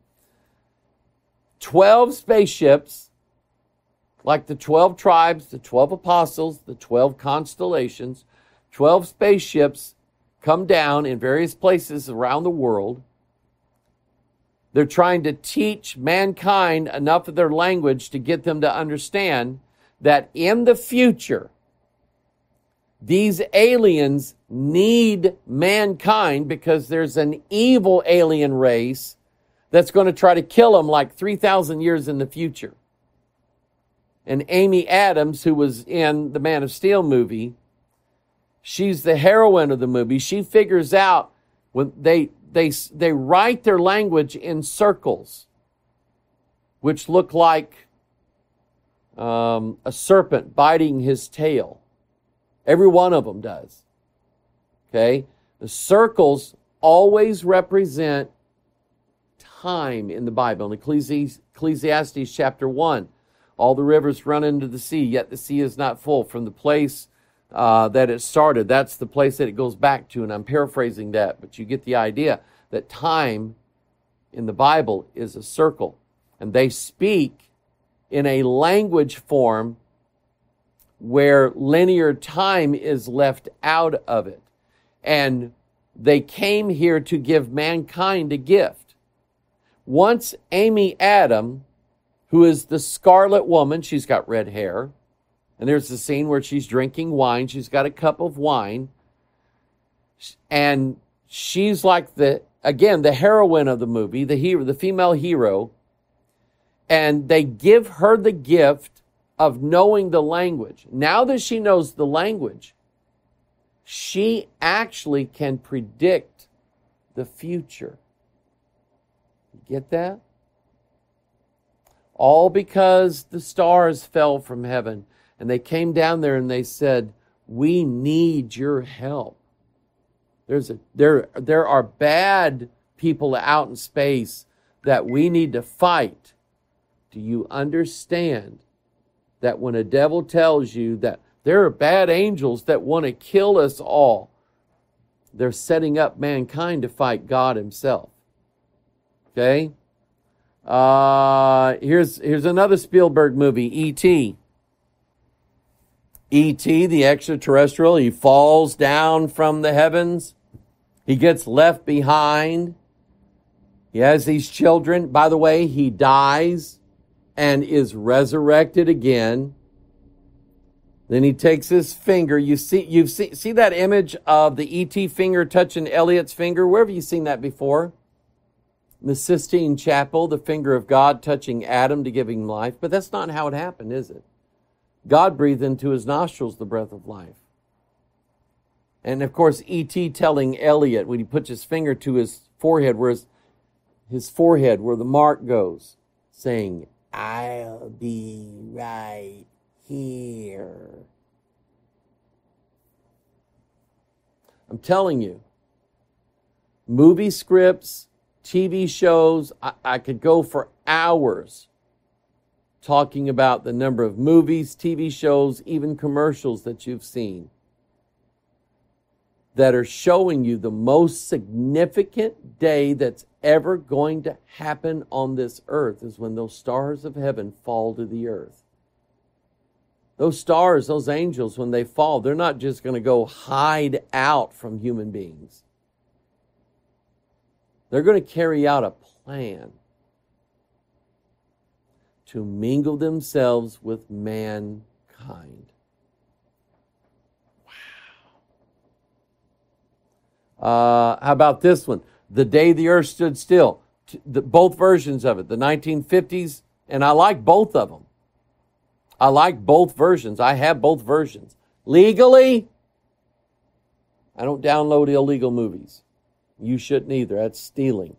twelve spaceships, like the twelve tribes, the twelve apostles, the twelve constellations. twelve spaceships come down in various places around the world. They're trying to teach mankind enough of their language to get them to understand that in the future, these aliens need mankind because there's an evil alien race that's going to try to kill them like three thousand years in the future. And Amy Adams, who was in the Man of Steel movie, she's the heroine of the movie. She figures out when they they they write their language in circles, which look like um, a serpent biting his tail. Every one of them does. Okay? The circles always represent time in the Bible. In Ecclesi- Ecclesiastes chapter one, all the rivers run into the sea, yet the sea is not full. From the place uh, that it started, that's the place that it goes back to. And I'm paraphrasing that, but you get the idea that time in the Bible is a circle. And they speak in a language form where linear time is left out of it. And they came here to give mankind a gift. Once Amy Adam, who is the Scarlet Woman, she's got red hair, and there's the scene where she's drinking wine. She's got a cup of wine, and she's like the, again, the heroine of the movie, the hero, the female hero, and they give her the gift of knowing the language. Now that she knows the language, she actually can predict the future. You get that? All because the stars fell from heaven and they came down there and they said, we need your help. There's a, there, there are bad people out in space that we need to fight. Do you understand that when a devil tells you that there are bad angels that want to kill us all, they're setting up mankind to fight God himself? Okay? Uh, here's, here's another Spielberg movie, E T E T, the extraterrestrial, he falls down from the heavens. He gets left behind. He has these children. By the way, he dies and is resurrected again. Then he takes his finger. You see, you've seen, see that image of the E T finger touching Elliot's finger? Where have you seen that before? In the Sistine Chapel, the finger of God touching Adam to give him life. But that's not how it happened, is it? God breathed into his nostrils the breath of life. And of course, E T telling Elliot when he puts his finger to his forehead where his, his forehead where the mark goes, saying, I'll be right here. I'm telling you, movie scripts, T V shows, I, I could go for hours talking about the number of movies, T V shows, even commercials that you've seen that are showing you the most significant day that's ever going to happen on this earth is when those stars of heaven fall to the earth. Those stars, those angels, when they fall, they're not just going to go hide out from human beings. They're going to carry out a plan to mingle themselves with mankind. Uh, how about this one? The Day the Earth Stood Still. The, both versions of it, the nineteen fifties, and I like both of them. I like both versions. I have both versions. Legally, I don't download illegal movies. You shouldn't either. That's stealing.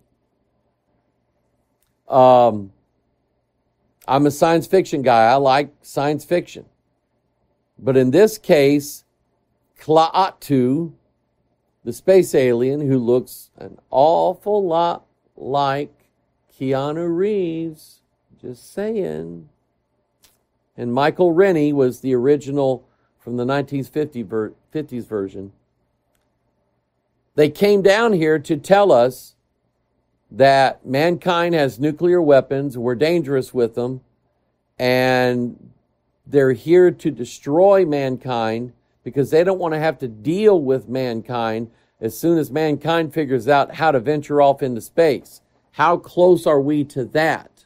Um, I'm a science fiction guy. I like science fiction. But in this case, Klaatu, the space alien who looks an awful lot like Keanu Reeves, just saying. And Michael Rennie was the original from the nineteen fifties version. They came down here to tell us that mankind has nuclear weapons, we're dangerous with them, and they're here to destroy mankind because they don't want to have to deal with mankind as soon as mankind figures out how to venture off into space. How close are we to that?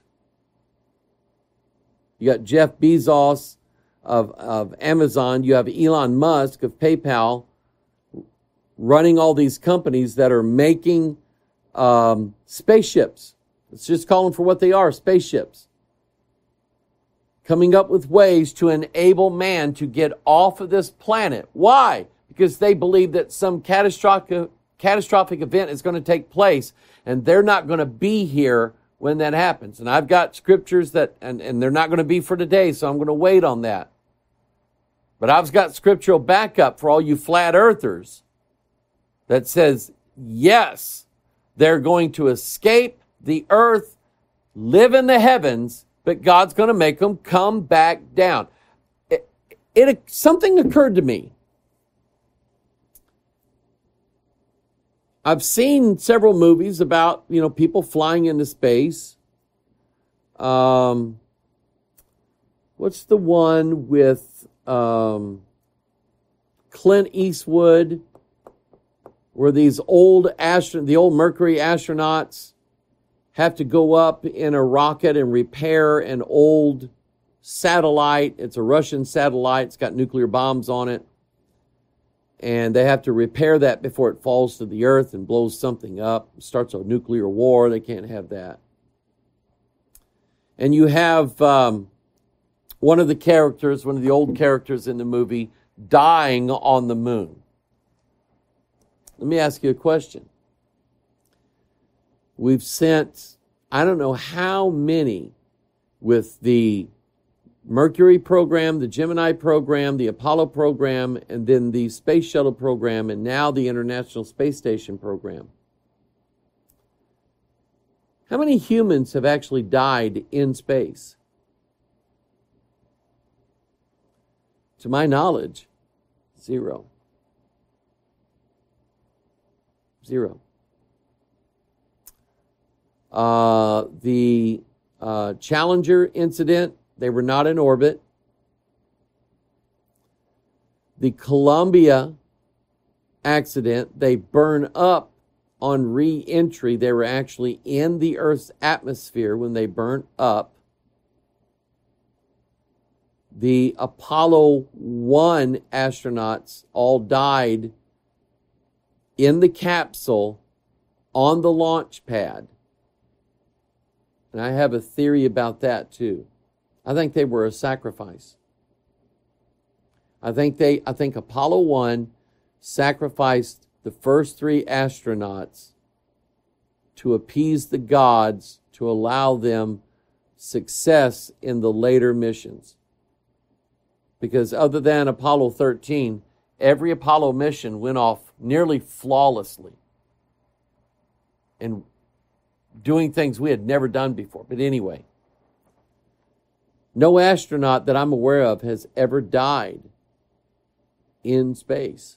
You got Jeff Bezos of, of Amazon. You have Elon Musk of PayPal running all these companies that are making um, spaceships. Let's just call them for what they are, spaceships. Coming up with ways to enable man to get off of this planet. Why? Because they believe that some catastrophic, catastrophic event is going to take place, and they're not going to be here when that happens. And I've got scriptures that, and, and they're not going to be for today, so I'm going to wait on that. But I've got scriptural backup for all you flat earthers that says, yes, they're going to escape the earth, live in the heavens, but God's going to make them come back down. It, it, something occurred to me. I've seen several movies about, you know, people flying into space. Um, what's the one with um, Clint Eastwood, where these old astro- the old Mercury astronauts have to go up in a rocket and repair an old satellite. It's a Russian satellite. It's got nuclear bombs on it. And they have to repair that before it falls to the earth and blows something up. It starts a nuclear war. They can't have that. And you have um, one of the characters, one of the old characters in the movie, dying on the moon. Let me ask you a question. We've sent, I don't know how many with the Mercury program, the Gemini program, the Apollo program, and then the Space Shuttle program, and now the International Space Station program. How many humans have actually died in space? To my knowledge, zero. Zero. Uh, the uh, Challenger incident, they were not in orbit. The Columbia accident, they burn up on re-entry. They were actually in the Earth's atmosphere when they burnt up. The Apollo one astronauts all died in the capsule on the launch pad. And I have a theory about that too. I think they were a sacrifice. I think they I think Apollo one sacrificed the first three astronauts to appease the gods to allow them success in the later missions. Because other than Apollo thirteen, every Apollo mission went off nearly flawlessly and doing things we had never done before. But anyway, no astronaut that I'm aware of has ever died in space.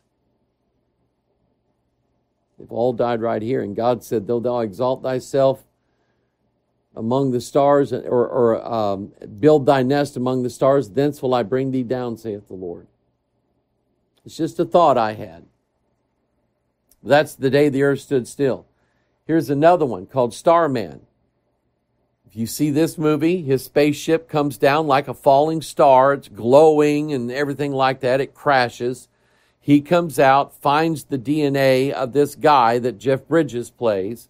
They've all died right here. And God said, though thou exalt thyself among the stars, or, or um, build thy nest among the stars, thence will I bring thee down, saith the Lord. It's just a thought I had. That's the day the earth stood still. Here's another one called Starman. If you see this movie, his spaceship comes down like a falling star. It's glowing and everything like that. It crashes. He comes out, finds the D N A of this guy that Jeff Bridges plays.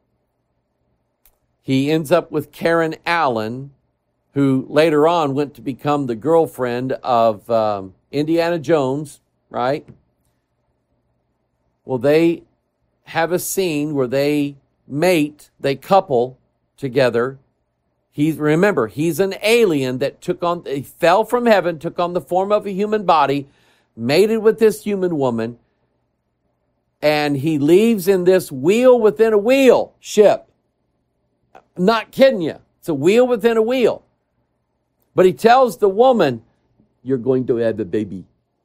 He ends up with Karen Allen, who later on went to become the girlfriend of um, Indiana Jones, right? Well, they have a scene where they mate, they couple together. He's, remember, he's an alien that took on, he fell from heaven, took on the form of a human body, mated with this human woman, and he leaves in this wheel within a wheel ship. I'm not kidding you. It's a wheel within a wheel. But he tells the woman, you're going to have a baby.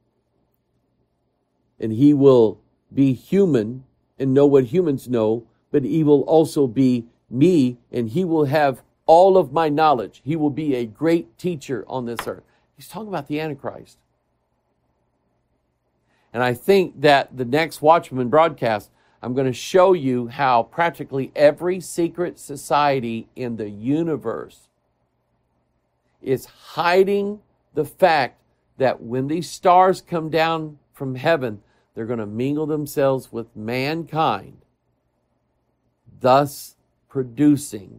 And he will be human and know what humans know, but he will also be me, and he will have all of my knowledge. He will be a great teacher on this earth. He's talking about the Antichrist. And I think that the next Watchman broadcast, I'm going to show you how practically every secret society in the universe is hiding the fact that when these stars come down from heaven, they're going to mingle themselves with mankind, thus producing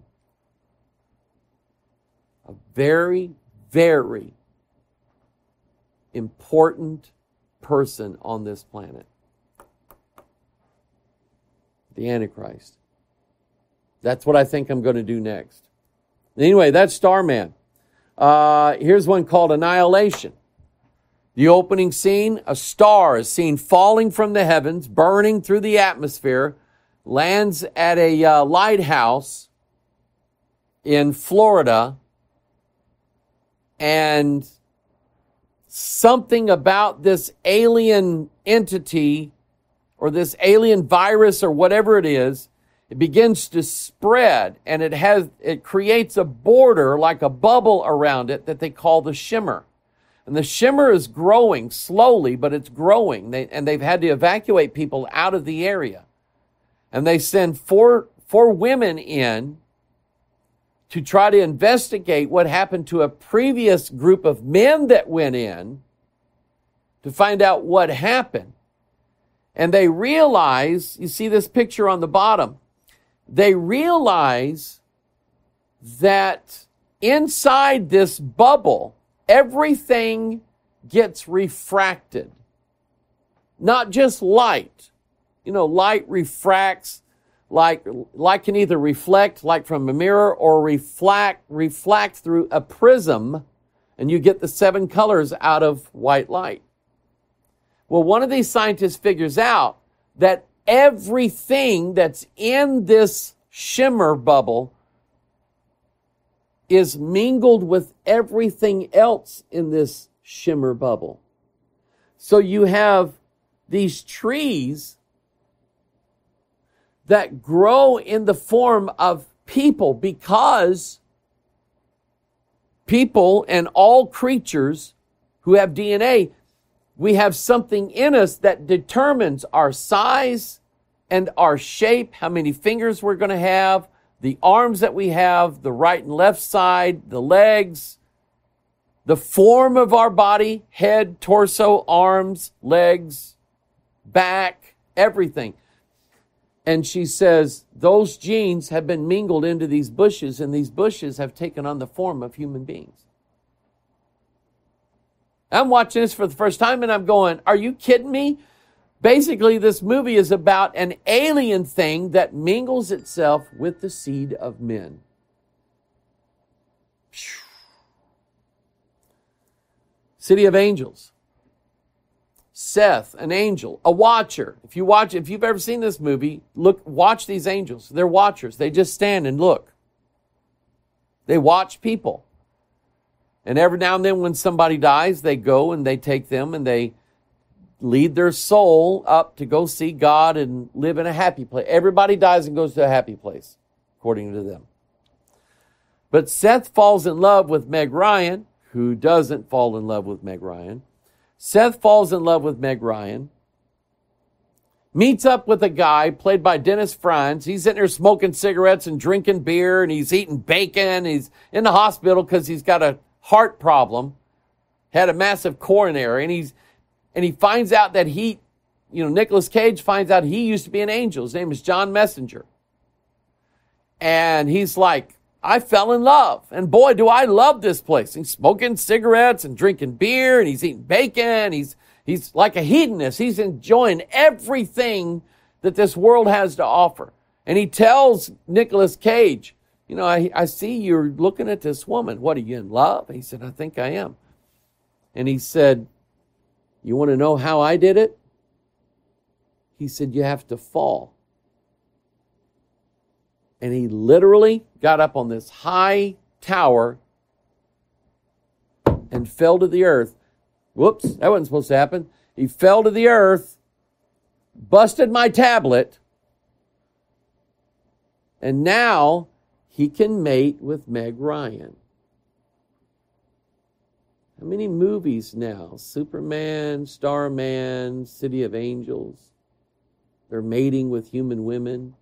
a very, very important person on this planet. The Antichrist. That's what I think I'm going to do next. Anyway, that's Starman. Uh, here's one called Annihilation. The opening scene, a star is seen falling from the heavens, burning through the atmosphere, lands at a uh, lighthouse in Florida, and something about this alien entity or this alien virus or whatever it is, it begins to spread, and it has it creates a border like a bubble around it that they call the shimmer. And the shimmer is growing slowly, but it's growing. They, and they've had to evacuate people out of the area. And they send four, four women in to try to investigate what happened to a previous group of men that went in to find out what happened. And they realize, you see this picture on the bottom, they realize that inside this bubble, everything gets refracted. Not just light. You know, light refracts, like light can either reflect like from a mirror or reflect, reflect through a prism, and you get the seven colors out of white light. Well, one of these scientists figures out that everything that's in this shimmer bubble is mingled with everything else in this shimmer bubble. So you have these trees that grow in the form of people, because people and all creatures who have D N A, we have something in us that determines our size and our shape, how many fingers we're going to have, the arms that we have, the right and left side, the legs, the form of our body, head, torso, arms, legs, back, everything. And she says, those genes have been mingled into these bushes, and these bushes have taken on the form of human beings. I'm watching this for the first time, and I'm going, are you kidding me? Basically, this movie is about an alien thing that mingles itself with the seed of men. City of Angels. Seth, an angel, a watcher. If you watch, if you've ever seen this movie, look, watch these angels. They're watchers. They just stand and look. They watch people. And every now and then when somebody dies, they go and they take them and they lead their soul up to go see God and live in a happy place. Everybody dies and goes to a happy place, according to them. But Seth falls in love with Meg Ryan. Who doesn't fall in love with Meg Ryan? Seth falls in love with Meg Ryan. Meets up with a guy played by Dennis Franz. He's in there smoking cigarettes and drinking beer, and he's eating bacon. He's in the hospital because he's got a heart problem. Had a massive coronary, and he's and he finds out that he, you know, Nicolas Cage finds out he used to be an angel. His name is John Messenger. And he's like, I fell in love. And boy, do I love this place. He's smoking cigarettes and drinking beer, and he's eating bacon. He's he's like a hedonist. He's enjoying everything that this world has to offer. And he tells Nicolas Cage, you know, I, I see you're looking at this woman. What, are you in love? He said, I think I am. And he said, you want to know how I did it? He said, you have to fall. And he literally got up on this high tower and fell to the earth. Whoops, that wasn't supposed to happen. He fell to the earth, busted my tablet, and now he can mate with Meg Ryan. How many movies now? Superman, Starman, City of Angels. They're mating with human women.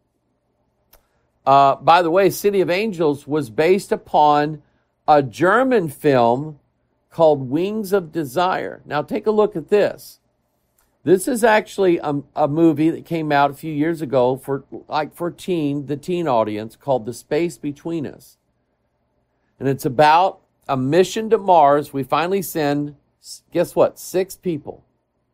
Uh, by the way, City of Angels was based upon a German film called Wings of Desire. Now take a look at this. This is actually a, a movie that came out a few years ago for like for teen, the teen audience, called The Space Between Us. And it's about a mission to Mars. We finally send, guess what, six people.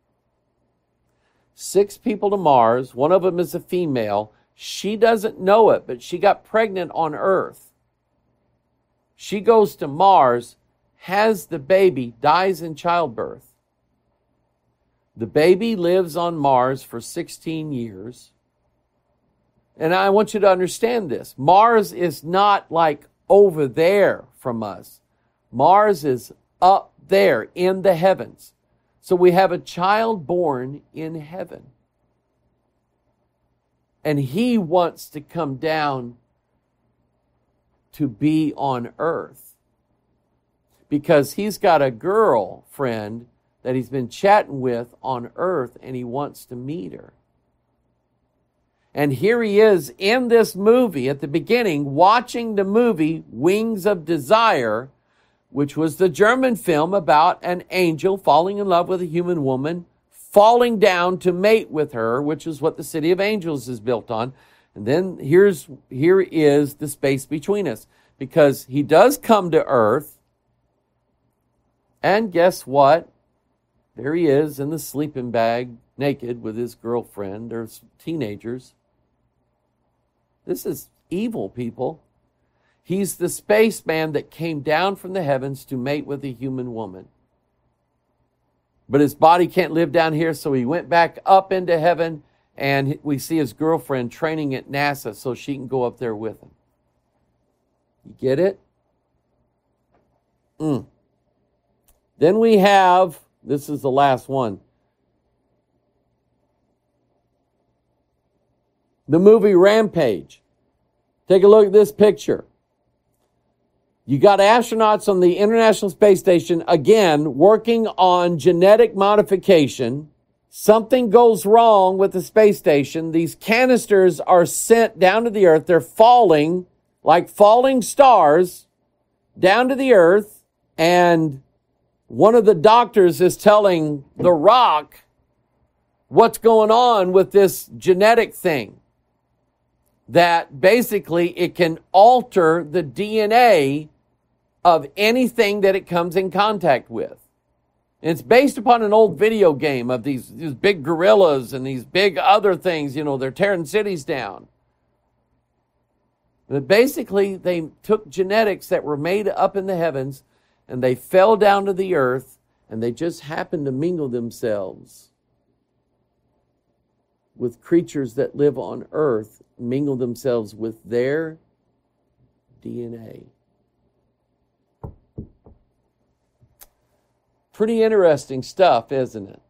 Six people to Mars. One of them is a female. She doesn't know it, but she got pregnant on Earth. She goes to Mars, has the baby, dies in childbirth. The baby lives on Mars for sixteen years. And I want you to understand this. Mars is not like over there from us. Mars is up there in the heavens. So we have a child born in heaven. And he wants to come down to be on earth. Because he's got a girlfriend that he's been chatting with on earth, and he wants to meet her. And here he is in this movie at the beginning, watching the movie Wings of Desire, which was the German film about an angel falling in love with a human woman, falling down to mate with her, which is what the City of Angels is built on. And then here's here is The Space Between Us, because he does come to earth, and guess what? There he is in the sleeping bag, naked with his girlfriend. There's teenagers. This is evil, people. He's the spaceman that came down from the heavens to mate with a human woman. But his body can't live down here, so he went back up into heaven, and we see his girlfriend training at NASA so she can go up there with him. You get it? Mm. Then we have, this is the last one, the movie Rampage. Take a look at this picture. You got astronauts on the International Space Station, again, working on genetic modification. Something goes wrong with the space station. These canisters are sent down to the earth. They're falling like falling stars down to the earth. And one of the doctors is telling the rock what's going on with this genetic thing. That basically it can alter the D N A of anything that it comes in contact with. And it's based upon an old video game of these, these big gorillas and these big other things, you know, they're tearing cities down. But basically, they took genetics that were made up in the heavens and they fell down to the earth and they just happened to mingle themselves with creatures that live on earth, mingle themselves with their D N A. Pretty interesting stuff, isn't it?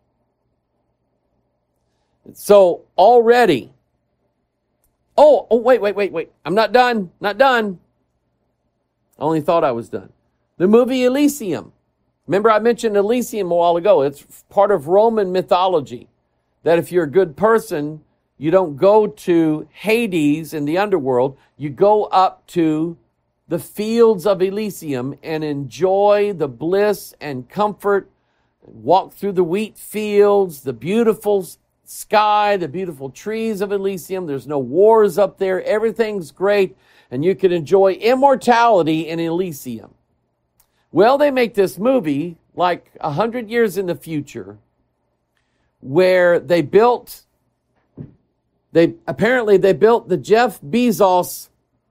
So already, oh, oh, wait, wait, wait, wait. I'm not done, not done. I only thought I was done. The movie Elysium. Remember I mentioned Elysium a while ago. It's part of Roman mythology. That if you're a good person, you don't go to Hades in the underworld. You go up to the fields of Elysium and enjoy the bliss and comfort. Walk through the wheat fields, the beautiful sky, the beautiful trees of Elysium. There's no wars up there. Everything's great. And you can enjoy immortality in Elysium. Well, they make this movie like a hundred years in the future where they built, they apparently they built the Jeff Bezos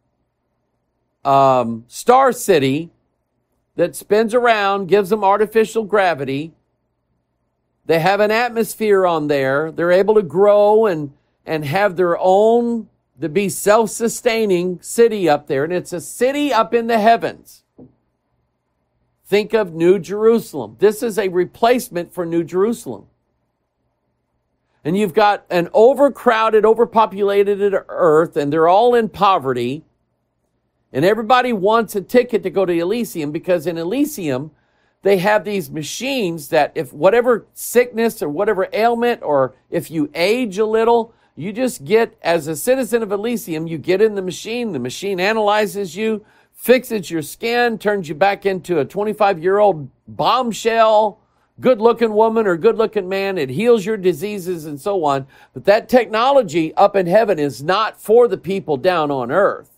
um, Star City that spins around, gives them artificial gravity. They have an atmosphere on there. They're able to grow and, and have their own, to be self-sustaining city up there. And it's a city up in the heavens. Think of New Jerusalem. This is a replacement for New Jerusalem. And you've got an overcrowded, overpopulated earth, and they're all in poverty. And everybody wants a ticket to go to Elysium because in Elysium, they have these machines that if whatever sickness or whatever ailment, or if you age a little, you just get, as a citizen of Elysium, you get in the machine, the machine analyzes you, fixes your skin, turns you back into a twenty-five-year-old bombshell, good-looking woman or good-looking man. It heals your diseases and so on. But that technology up in heaven is not for the people down on earth.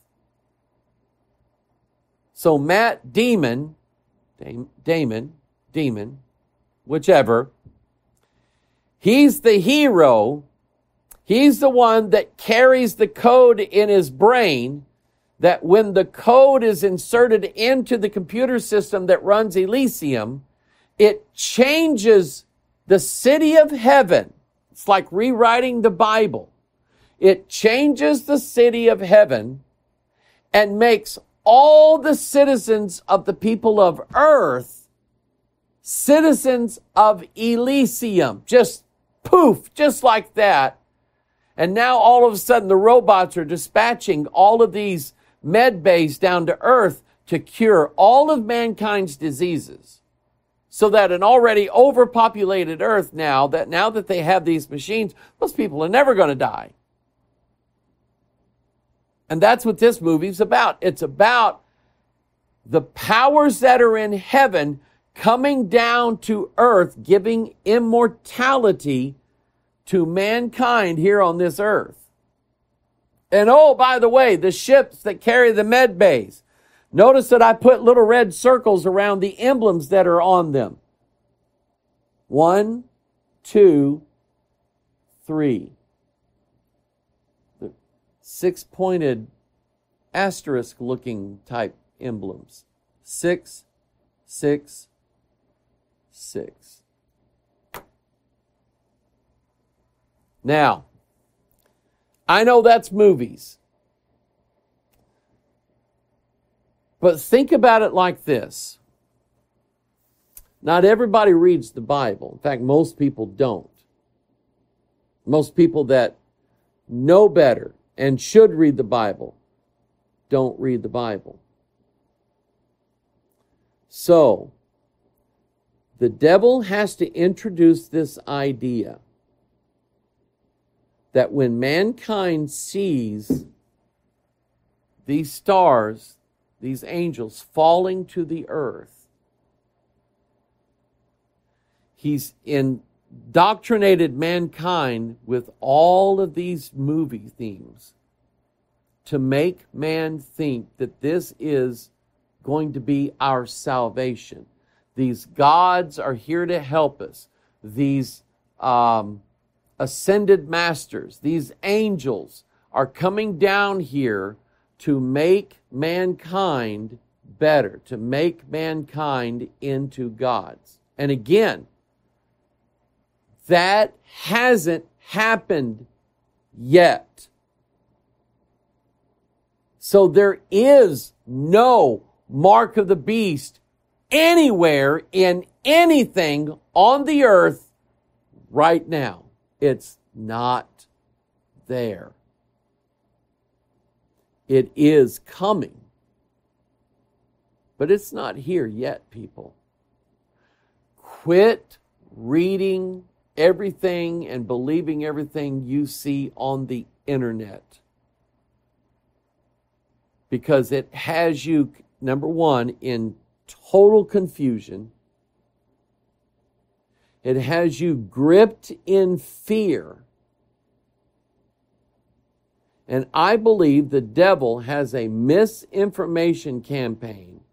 So Matt Damon, Damon, Damon, whichever, he's the hero. He's the one that carries the code in his brain that when the code is inserted into the computer system that runs Elysium, it changes the city of heaven. It's like rewriting the Bible. It changes the city of heaven and makes all the citizens of the people of earth citizens of Elysium. Just poof, just like that. And now all of a sudden the robots are dispatching all of these med bays down to earth to cure all of mankind's diseases. So that an already overpopulated earth now, that now that they have these machines, those people are never going to die. And that's what this movie's about. It's about the powers that are in heaven coming down to earth, giving immortality to mankind here on this earth. And oh, by the way, the ships that carry the med bays, notice that I put little red circles around the emblems that are on them. One, two, three. The six-pointed asterisk-looking type emblems. Six, six, six. Now, I know that's movies. But think about it like this. Not everybody reads the Bible. In fact, most people don't. Most people that know better and should read the Bible don't read the Bible. So, the devil has to introduce this idea that when mankind sees these stars, these angels falling to the earth, he's indoctrinated mankind with all of these movie themes to make man think that this is going to be our salvation, These gods are here to help us. These um, ascended masters, these angels are coming down here to make mankind better, to make mankind into gods. And again, that hasn't happened yet. So there is no mark of the beast anywhere in anything on the earth right now. It's not there. It is coming. But it's not here yet, people. Quit reading everything and believing everything you see on the internet. Because it has you, number one, in total confusion. It has you gripped in fear. And I believe the devil has a misinformation campaign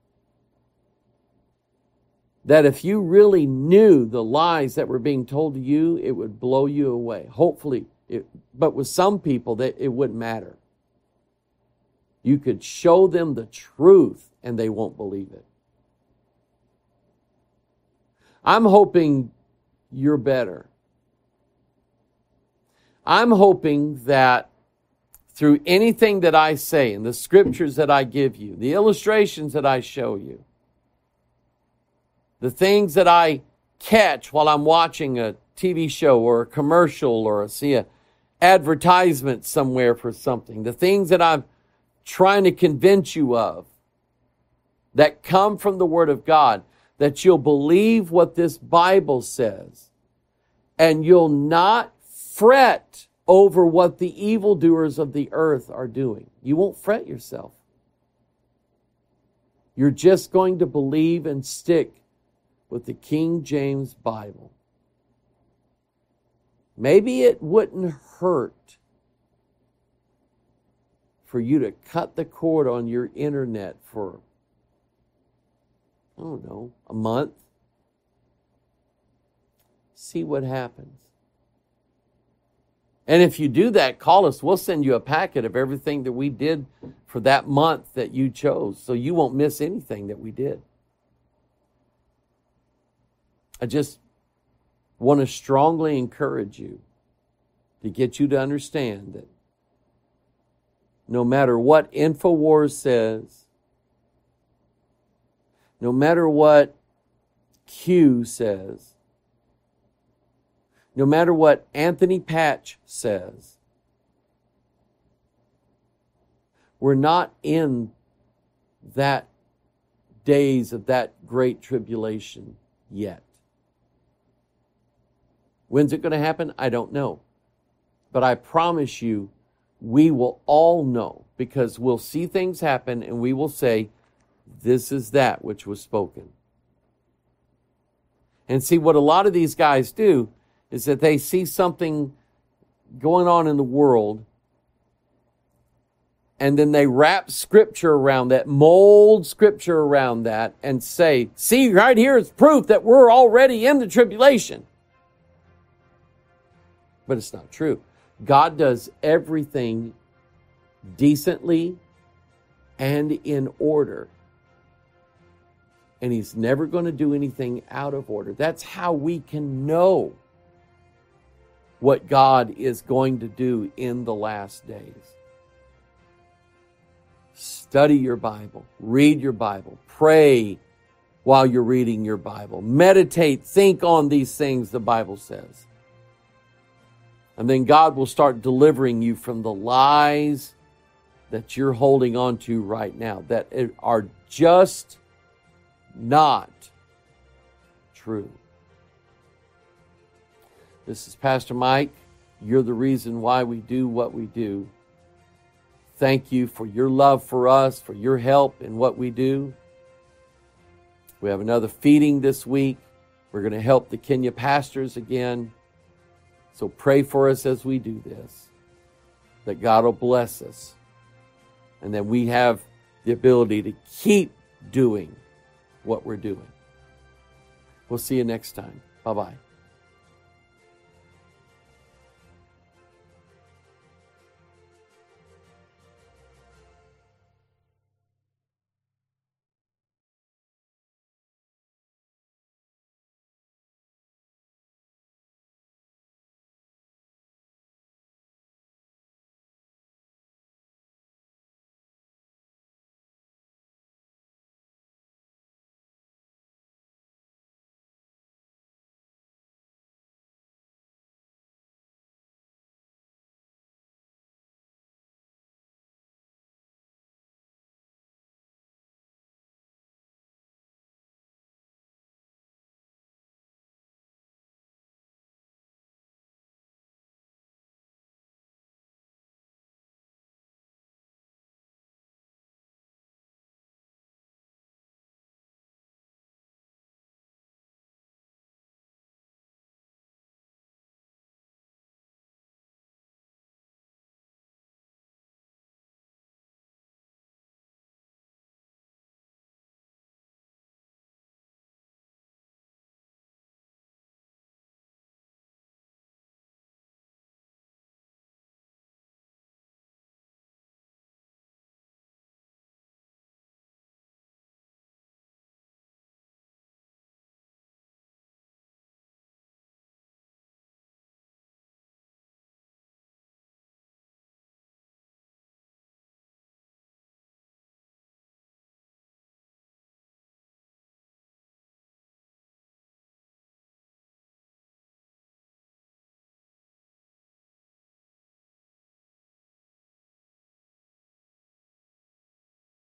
that if you really knew the lies that were being told to you, it would blow you away. Hopefully, it, but with some people, that it wouldn't matter. You could show them the truth and they won't believe it. I'm hoping you're better. I'm hoping that through anything that I say and the scriptures that I give you, the illustrations that I show you, the things that I catch while I'm watching a T V show or a commercial or see an advertisement somewhere for something, the things that I'm trying to convince you of that come from the Word of God, that you'll believe what this Bible says and you'll not fret over what the evildoers of the earth are doing. You won't fret yourself. You're just going to believe and stick with the King James Bible. Maybe it wouldn't hurt for you to cut the cord on your internet for, I don't know, a month. See what happens. And if you do that, call us. We'll send you a packet of everything that we did for that month that you chose, so you won't miss anything that we did. I just want to strongly encourage you to get you to understand that no matter what InfoWars says, no matter what Q says, no matter what Anthony Patch says, we're not in that days of that great tribulation yet. When's it going to happen? I don't know. But I promise you, we will all know, because we'll see things happen and we will say, this is that which was spoken. And see, what a lot of these guys do is that they see something going on in the world and then they wrap scripture around that, mold scripture around that and say, see, right here is proof that we're already in the tribulation. But it's not true. God does everything decently and in order. And He's never going to do anything out of order. That's how we can know what God is going to do in the last days. Study your Bible. Read your Bible. Pray while you're reading your Bible. Meditate. Think on these things the Bible says. And then God will start delivering you from the lies that you're holding on to right now that are just not true. This is Pastor Mike. You're the reason why we do what we do. Thank you for your love for us, for your help in what we do. We have another feeding this week. We're going to help the Kenya pastors again. So pray for us as we do this, that God will bless us and that we have the ability to keep doing what we're doing. We'll see you next time. Bye-bye.